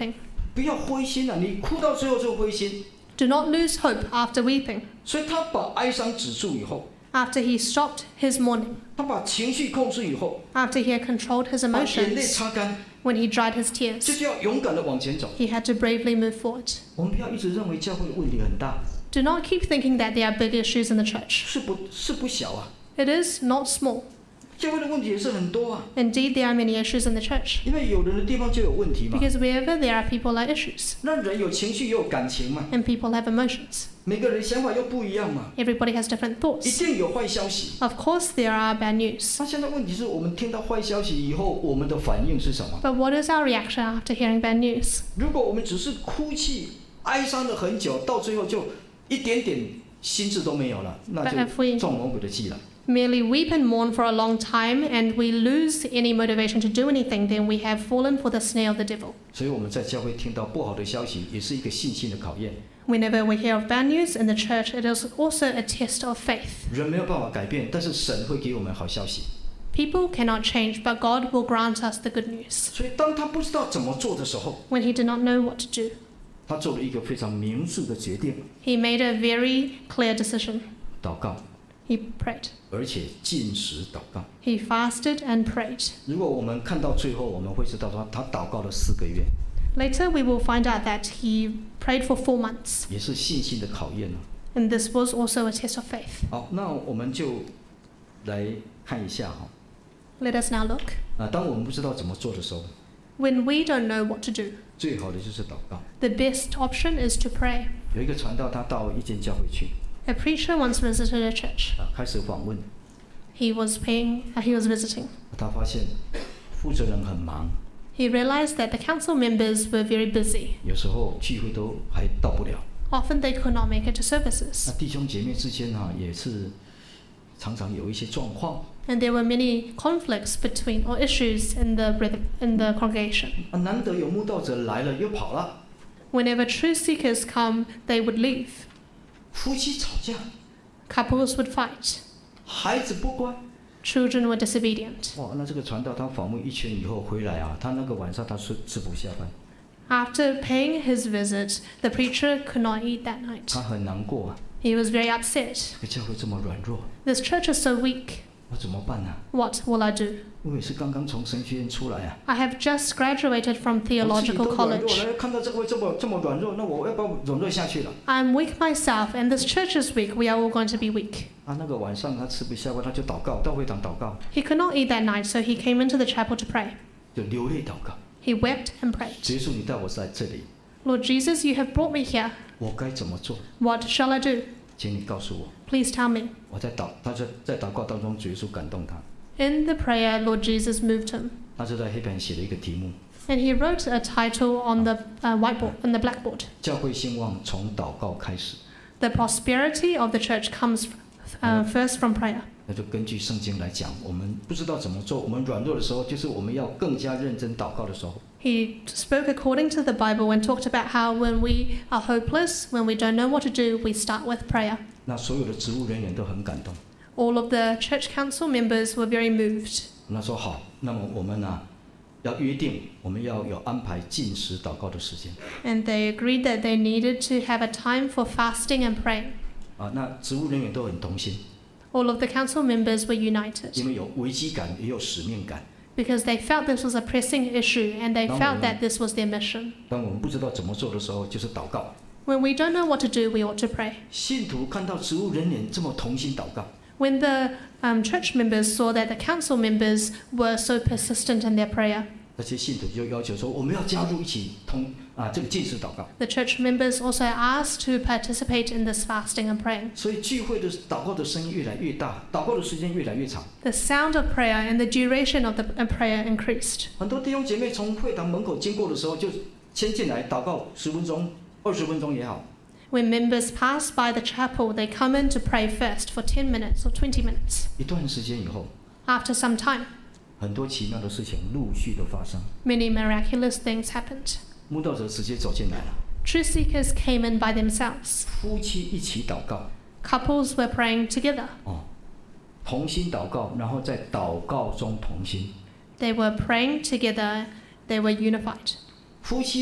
不要灰心啊！你哭到最后就灰心。 Do not lose hope after weeping. 所以他把哀伤止住以后， After he stopped his mourning, 他把情绪控制以后， after he had controlled his 把眼泪 emotions, 擦干， when he dried his 就 tears, 是要勇敢的往前走。 he had to bravely move forward. 我们不要一直认为教会的问题很大， Do not keep thinking that there are big issues in the church. 是不小啊。 It is not small. 教会的问题也是很多啊， Indeed, there are many issues in the church. 因为有人的地方就有问题嘛。 Because wherever there are people are issues, 那人有情绪也有感情嘛， and people have emotions. 每个人想法又不一样嘛， Everybody has different 一 thoughts. 定有坏消息。 Of course, there are bad news. 那现在问题是我们听到坏消息以后，我们的反应是什么？ But what is our reaction after hearing bad news? 如果我们只是哭泣、哀伤了很久，到最后就一点点心智都没有了，那 But if 就 we 中魔鬼的计了。 merely weep and mourn for a long time and we lose any motivation to do anything, then we have fallen for the snare of the devil. 所以我们在教会听到不好的消息，也是一个信心的考验。 Whenever we hear of bad news in the church, it is also a test of faith. 人没有办法改变，但是神会给我们好消息。 People cannot change, but God will grant us the good news. 所以当他不知道怎么做的时候， When he did not know what to do, 他做了一个非常明智的决定： he made a very clear decision. 祷告， He prayed. 而且禁食祷告。 He fasted and prayed. 如果我们看到最后，我们会知道说他祷告了4个月， Later, we will find out that he prayed for 4 months, 也是信心的考验。 and this was also a test of faith. 好，那我们就来看一下哈。 Let us now look. 当我们不知道怎么做的时候， When we don't know what to do, 最好的就是祷告。 the best option is to pray. 有一个传道，他到一间教会去， A preacher once visited a church. 开始访问， He was visiting. 他发现负责人很忙， He realized that the council members were very busy. 有时候聚会都还到不了。 Often they could not make it to 那 services. 弟兄姐妹之间也是常常有一些状况。 And there were many conflicts between or issues in the congregation. 难得有慕道者来了又跑了， Whenever truth seekers come, they would leave. 夫妻吵架， Couples would fight. 孩子不乖。 Children were disobedient. 哇，那这个传道他访问一圈以后回来他那个晚上他吃不下饭， After paying his visit, the preacher could not eat that night. 他很难过 He was very upset. 这个教会这么软弱， This church is so weak. 我怎么办呢？ What will I do? 我也是刚刚从神学院出来 I have just graduated from 我自己 theological 都软弱 college. 了，看到这个会这么软弱，那我要不要软弱下去了？ I'm weak myself, and this church is weak. We are all going to be weak. 那个晚上他吃不下饭，他就祷告，到会堂祷告， He could not eat that night, so he came into the chapel to pray. 就流泪祷告。 He wept and prayed. 耶稣，你带我在这里， Lord Jesus, you have brought me here. 我该怎么做？ What shall I do? 请你告诉我。 Please tell me. 他在祷告当中，耶稣感动他， In the prayer, Lord Jesus moved him, 他就在黑板写了一个题目： and he wrote a title on the whiteboard, on the blackboard. 教会兴旺从祷告开始。 The prosperity of the church comes first from prayer. 那就根据圣经来讲，我们不知道怎么做，我们软弱的时候，就是我们要更加认真祷告的时候。 He spoke according to the Bible and talked about how when we are hopeless, when we don't know what to do, we start with prayer. 那所有的职务人员都很感动。 All of the church council members were very moved. 那说好，那么我们要约定，我们要有安排禁食祷告的时间。 And they agreed that they needed to have a time for fasting and praying. 那职务人员都很同心， All of the council members were united 因为有危机感，也有使命感。 because they felt this was a pressing issue and they 当 felt 我们- that this was their mission. 当我们不知道怎么做的时候，就是祷告。 When we don't know what to do, we ought to pray. 信徒看到职务人员这么同心祷告， When the church members saw that the council members were so persistent in their prayer, 那些信徒就要求说，我们要加入一起这个禁食祷告。 the church members also asked to participate in this fasting and praying. 所以聚会的祷告的声音越来越大，祷告的时间越来越长。 The sound of prayer and the duration of the prayer increased. 很多弟兄姐妹从会堂门口经过的时候，就先进来祷告10分钟、20分钟也好。 When members pass by the chapel, they come in to pray first for 10 minutes or 20 minutes. 一段时间以后， After some time, 很多奇妙的事情陆续的发生。 many miraculous things happened. 慕道者直接走进来了， Truth seekers came in by themselves. 夫妻一起祷告， Couples were praying together. 同心祷告，然后在祷告中同心。 They were praying together. They were unified. 夫妻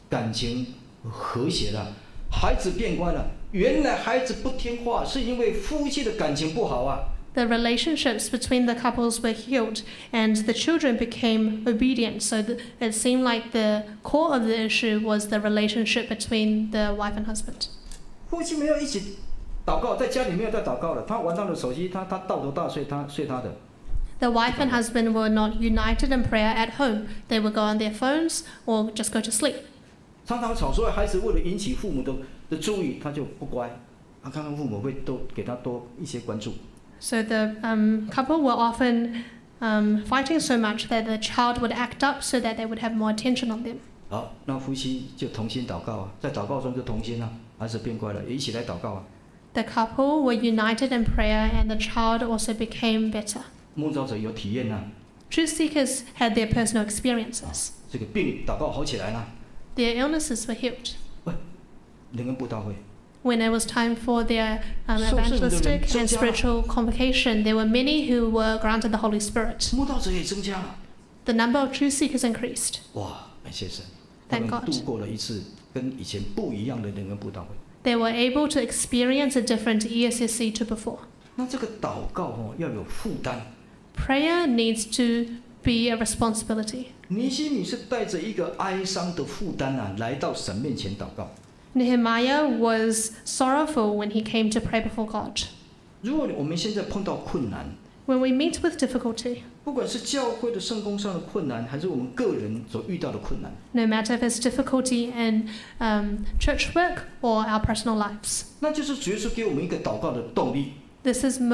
感情和谐了，孩子变乖了。原来孩子不听话，是因为夫妻的感情不好啊。 The relationships between the couples were healed and the children became obedient. So it seemed like the core of the issue was the relationship between the wife and husband. 夫妻没有一起祷告，在家里没有在祷告了，他玩他的手机，他到头大睡他的。 The wife and husband were not united in prayer at home. They would go on their phones or just go to sleep. 常常吵，所以孩子为了引起父母的注意，他就不乖。看看父母会给他多一些关注。 So the couple were often fighting so much that the child would act up so that they would have more attention on them. 好，那夫妻就同心祷告啊，在祷告中就同心啊，孩子变乖了，也一起来祷告啊。 The couple were united in prayer and the child also became better. 蒙召者有体验啊， Truth seekers had their personal experiences. 这个病祷告好起来了。 Their illnesses were healed. 灵恩布道会， When it was time for their evangelistic and spiritual convocation, there were many who were granted the Holy Spirit. 慕道者也增加了。 The number of truth seekers increased. 哇，感谢神，他 Thank 们 God. 度过了一次跟以前不一样的灵恩布道会。 They were able to experience a different ESSC to before. 那这个祷告要有负担。 Prayer needs to be a responsibility. 尼希米是带着一个哀伤的负担啊，来到神面前祷告。 Nehemiah was sorrowful when he came to pray before God. 如果我们现在碰到困难， When we meet with difficulty, 不管是教会的圣工上的困难，还是我们个人所遇到的困难， no matter if it's difficulty in church work or our personal lives, 那就是主耶稣给我们一个祷告的动力。 this is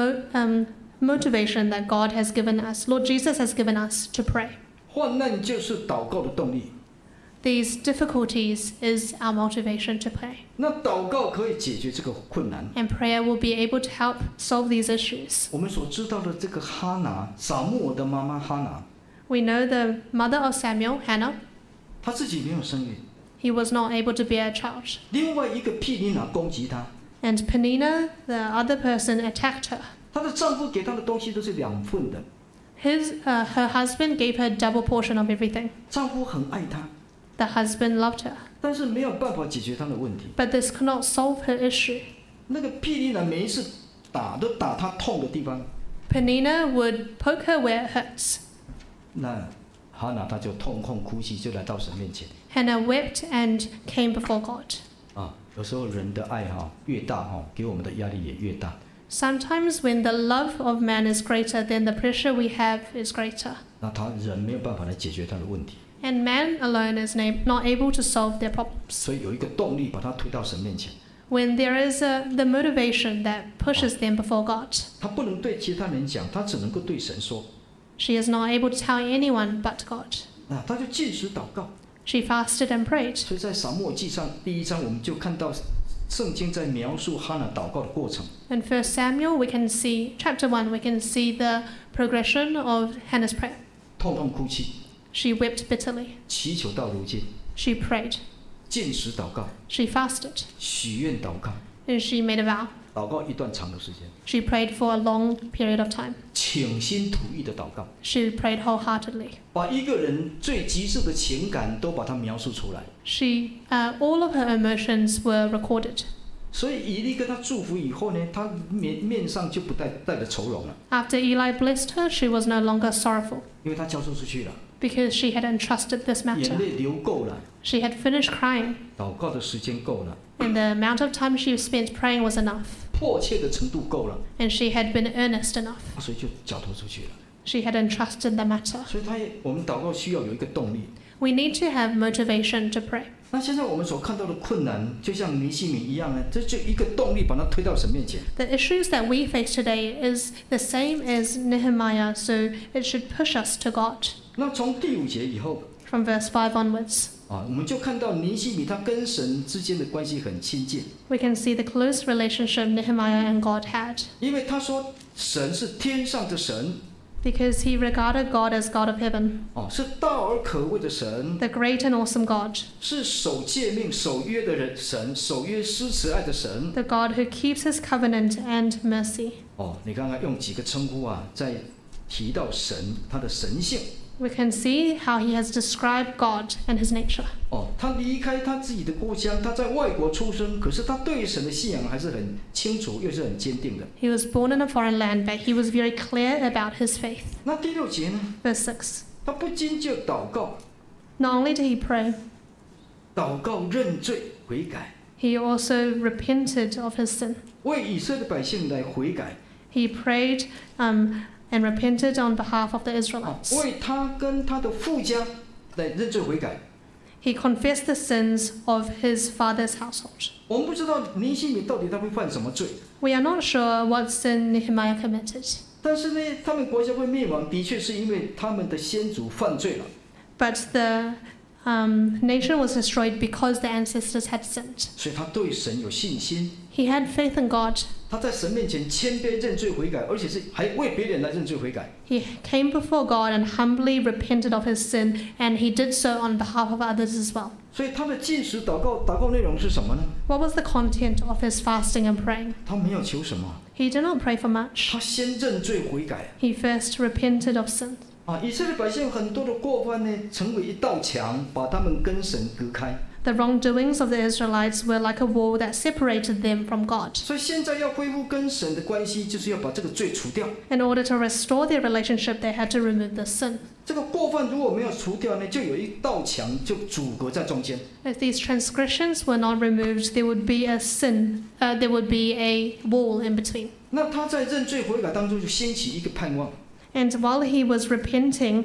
motivation that God has given us, Lord Jesus has given us to pray. 患难就是祷告的动力。 These difficulties is our motivation to pray. 那祷告可以解决这个困难。 And prayer will be able to help solve these issues. 我们所知道的这个哈拿，撒母耳的妈妈哈拿， We know the mother of Samuel, Hannah, 她自己没有生育， he was not able to bear a child. 另外一个毗尼拿攻击她， And Penina, the other person, attacked her. 她的丈夫给她的东西都是2份的， Her husband gave her double portion of everything. 丈夫很爱她， The husband loved her. 但是没有办法解决她的问题。 But this could not solve her issue. 那个毗尼拿每一次都打她痛的地方， Penina would poke her where it hurts. 那哈拿她就痛哭哭泣，就来到神面前。 Hannah wept and came before God. 有时候人的爱越大给我们的压力也越大。 Sometimes when the love of man is greater, then the pressure we have is greater. 那人没有办法来解决他的问题， And man alone is not able to solve their problems. 所以有一个动力把他推到神面前。 When there is the motivation that pushes them before God, 他不能对其他人讲，他只能够对神说。 she is not able to tell anyone but God. 他就禁食祷告。 She fasted and prayed. 所以在撒母耳记上第1章，我们就看到圣经在描述哈拿祷告的过程。 In 1 Samuel, we can see, chapter 1, we can see the progression of Hannah's prayer. 痛痛哭泣， She wept bitterly. 祈求到如今， She prayed. 禁食祷告， She fasted. 许愿祷告， And she made a vow. 祷告一段长的时间， She prayed for a long period of time. 倾心吐意的祷告， She prayed wholeheartedly. 把一个人最极致的情感都把它描述出来。 All of her emotions were recorded. 所以以利跟他祝福以后呢，他面上就不带着愁容了， After Eli blessed her, she was no longer sorrowful 因为他交出去了， because she had entrusted this 眼 matter. 泪流够了， She had finished crying, 祷告的时间够了， and the amount of time she spent praying was enough, 迫切的程度够了， and she had been earnest enough. 所以就交托出去了。 She had entrusted the matter. 所以我们祷告需要有一个动力。 We need to have motivation to pray. 那现在我们所看到的困难，就像尼希米一样呢，这就一个动力把它推到神面前。 The issues that we face today is the same as Nehemiah, so it should push us to God. 那从第5节以后 From verse 5 onwards, 我们就看到尼希米他跟神之间的关系很亲近， we can see the close relationship Nehemiah and God had, 因为他说神是天上的神， because he regarded God as God of heaven, 是大而可畏的神， the great and awesome God, 是守诫命、守约的神，守约施慈爱的神。 the God who keeps his covenant and mercy. 你刚刚用几个称呼在提到神他的神性。 We can see how he has described God and his nature. 他离开他自己的故乡，他在外国出生，可是他对神的信仰还是很清楚，又是很坚定的。 He was born in a foreign land, but he was very clear about his faith. 那第6节呢？ Verse 6. 他不仅就祷告， Not only did he pray, 祷告认罪悔改， he also repented of his sin. 为以色列百姓来悔改， He prayed and repented on behalf of the Israelites. 为他跟他的父家来认罪悔改。 He confessed the sins of his father's household. 我们不知道尼希米到底他会犯什么罪， We are not sure what sin Nehemiah committed, 但是呢，他们国家会灭亡，的确是因为他们的先祖犯罪了。 but the nation was destroyed because the ancestors had sinned. 所以他对神有信心， He had faith in God. 他在神面前谦卑认罪悔改，而且是还为别人来认罪悔改。 He came before God and humbly repented of his sin, and he did so on behalf of others as well. 所以他的禁食祷告内容是什么呢？ What was the content of his fasting and praying? 他没有求什么， He did not pray for much. 他先认罪悔改。 He first repented of sin. 以色列百姓很多的过犯呢，成为一道墙，把他们跟神隔开。 The wrongdoings of the Israelites were like a wall that separated them from God. 所以现在要恢复跟神的关系，就是要把这个罪除掉。 In order to restore their relationship, they had to remove the sin. 这个过犯如果没有除掉呢，就有一道墙就阻隔在中间。 If these transgressions were not removed, there would be a sin. There would be a wall in between. 那他在认罪悔改当中就掀起一个盼望。 And while he was repenting,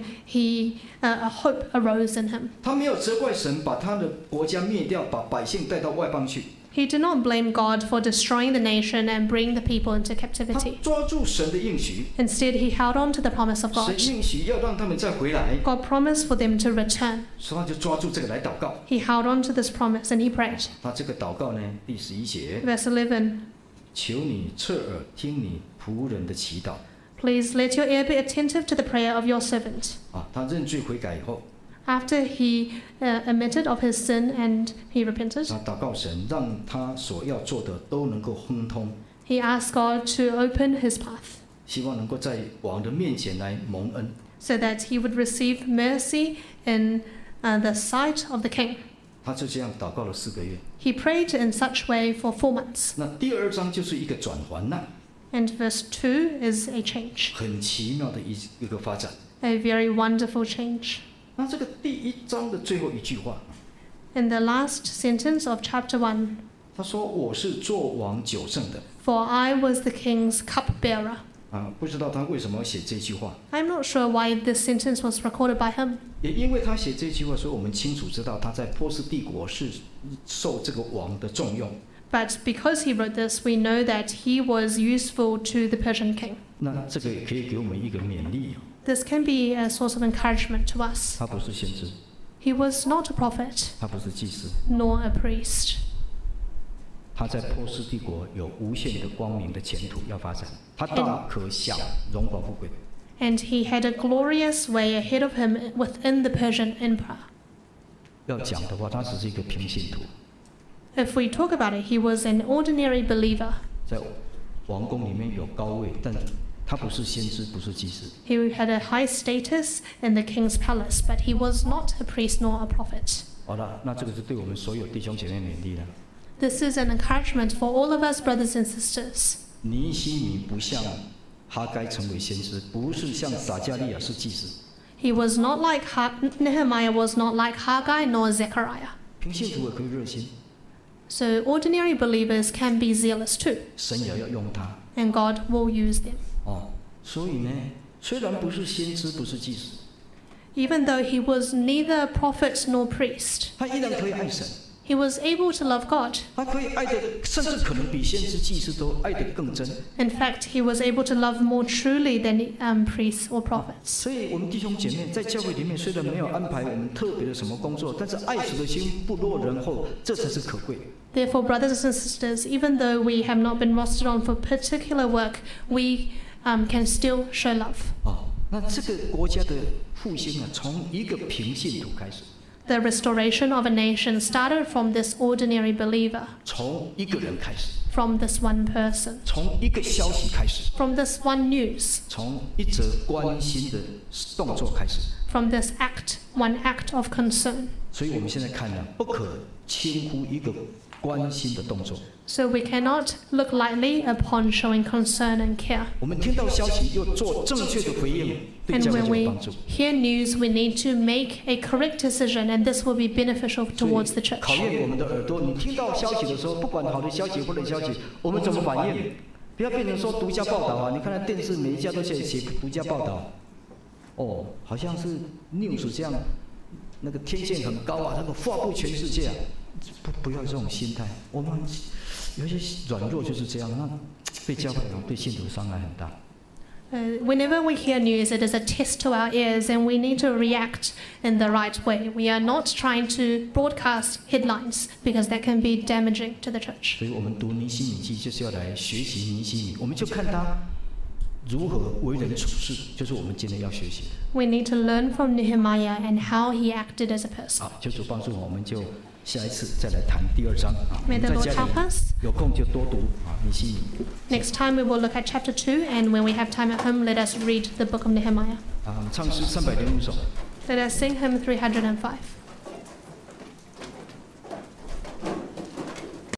a hope arose in him. 他没有责怪神把他的国家灭掉，把百姓带到外邦去。 He did not blame God for destroying the nation and bring the people into 他 captivity. 抓住神的应许， Instead, he held on to the promise of 神 God. 应许要让他们再回来， God promised for them to return. 所以他就抓住这个来祷告。 He held on to this promise and he prayed. 那这个祷告呢，第11节， Verse 11. 求你侧耳听你仆人的祈祷。 Please let your ear be attentive to the prayer of your servant. 他认罪悔改以后， After he admitted of his sin and he repented, 他祷告神，让他所要做的都能够亨通， he asked God to open his path 希望能够在王的面前来蒙恩。 so that he would receive mercy in the sight of the king. 他就这样祷告了4个月。 He prayed in such way for 4 months. 那第2章就是一个转环呐， And verse 2 is a change, 很奇妙的一个发展。 a very wonderful change. 那这个第1章的最后一句话， In the last sentence of chapter 1, 他说：“我是做王久正的。 for I was the king's cupbearer. ” 不知道他为什么写这句话， I'm not sure why this sentence was recorded by him. 也因为他写这句话，所以我们清楚知道他在波斯帝国是受这个王的重用。 But because he wrote this, we know that he was useful to the Persian king. 那这个也可以给我们一个勉励。 This can be a source of encouragement to us. 他不是先知， He was not a prophet, 他不是祭司， nor a priest. 他在波斯帝国有无限的光明的前途要发展，他大可享荣华富贵。 And he had a glorious way ahead of him within the Persian empire. 要讲的话，他只是一个平信徒， If we talk about it, he was an ordinary believer. 在王宫里面有高位，但他不是先知，不是祭司。 He had a high status in the king's palace, but he was not a priest nor a prophet. 好了，那这个是对我们所有弟兄姐妹勉励的。 This is an encouragement for all of us brothers and sisters. 尼希米不像哈该成为先知，不是像撒迦利亚是祭司。 He was not like Nehemiah was not like Haggai nor Zechariah. 平信徒也可以热心， So ordinary believers can be zealous too, 神也要用他。 and God will use them. 所以呢，虽然不是先知，不是祭司， Even though he was neither a prophet nor priest, 他依然可以爱神， he was able to love God. 他可以爱的，甚至可能比先知、祭司都爱得更真。 In fact, he was able to love more truly than priests or prophets. 所以，我们弟兄姐妹在教会里面，虽然没有安排我们特别的什么工作，但是爱主的心不落人后，这才是可贵。 Therefore, brothers and sisters, even though we have not been rostered on for particular work, we can still show love. 那这个国家的复兴啊，从一个平信徒开始， The restoration of a nation started from this ordinary believer, 从一个人开始， from this one person, 从一个消息开始， from this one news, 从一则关心的动作开始， from this act, one act of concern. 所以我们现在看呢，不可轻忽一个关心的动作。 So we cannot look lightly upon showing concern and care. 我们听到消息又做正确的回应，对 And 教会 when 就 we 有帮助。 hear news, we need to make a correct decision, and this will be beneficial 所 towards the 以 church. 考验我们的耳朵，你听到消息的时候，不管好的消息或者消息，我们怎么反应？不要变成说独家报道啊！你看到电视每一家都写独家报道，哦，好像是 news 这样，那个天线很高啊，那个发布全世界啊，不要这种心态。我们有一些软弱就是这样，那对教会对信徒伤害很大。 Whenever we hear news, it is a test to our ears, and we need to react in the right way. We are not trying to broadcast headlines because that can be damaging to the church. 所以我们读尼希米记就是要来学习尼希米，我们就看他如何为人处事，就是我们今天要学习的。 We need to learn from Nehemiah and how he acted as a person. 好，求主帮助我们，就下一次再来谈第2章啊。 May the 在 Lord 家里 help us. 有空就多读啊尼希米。 Next time we will look at chapter 2, and when we have time at home, let us read the book of Nehemiah. 唱诗305首。 Let us sing hymn 305.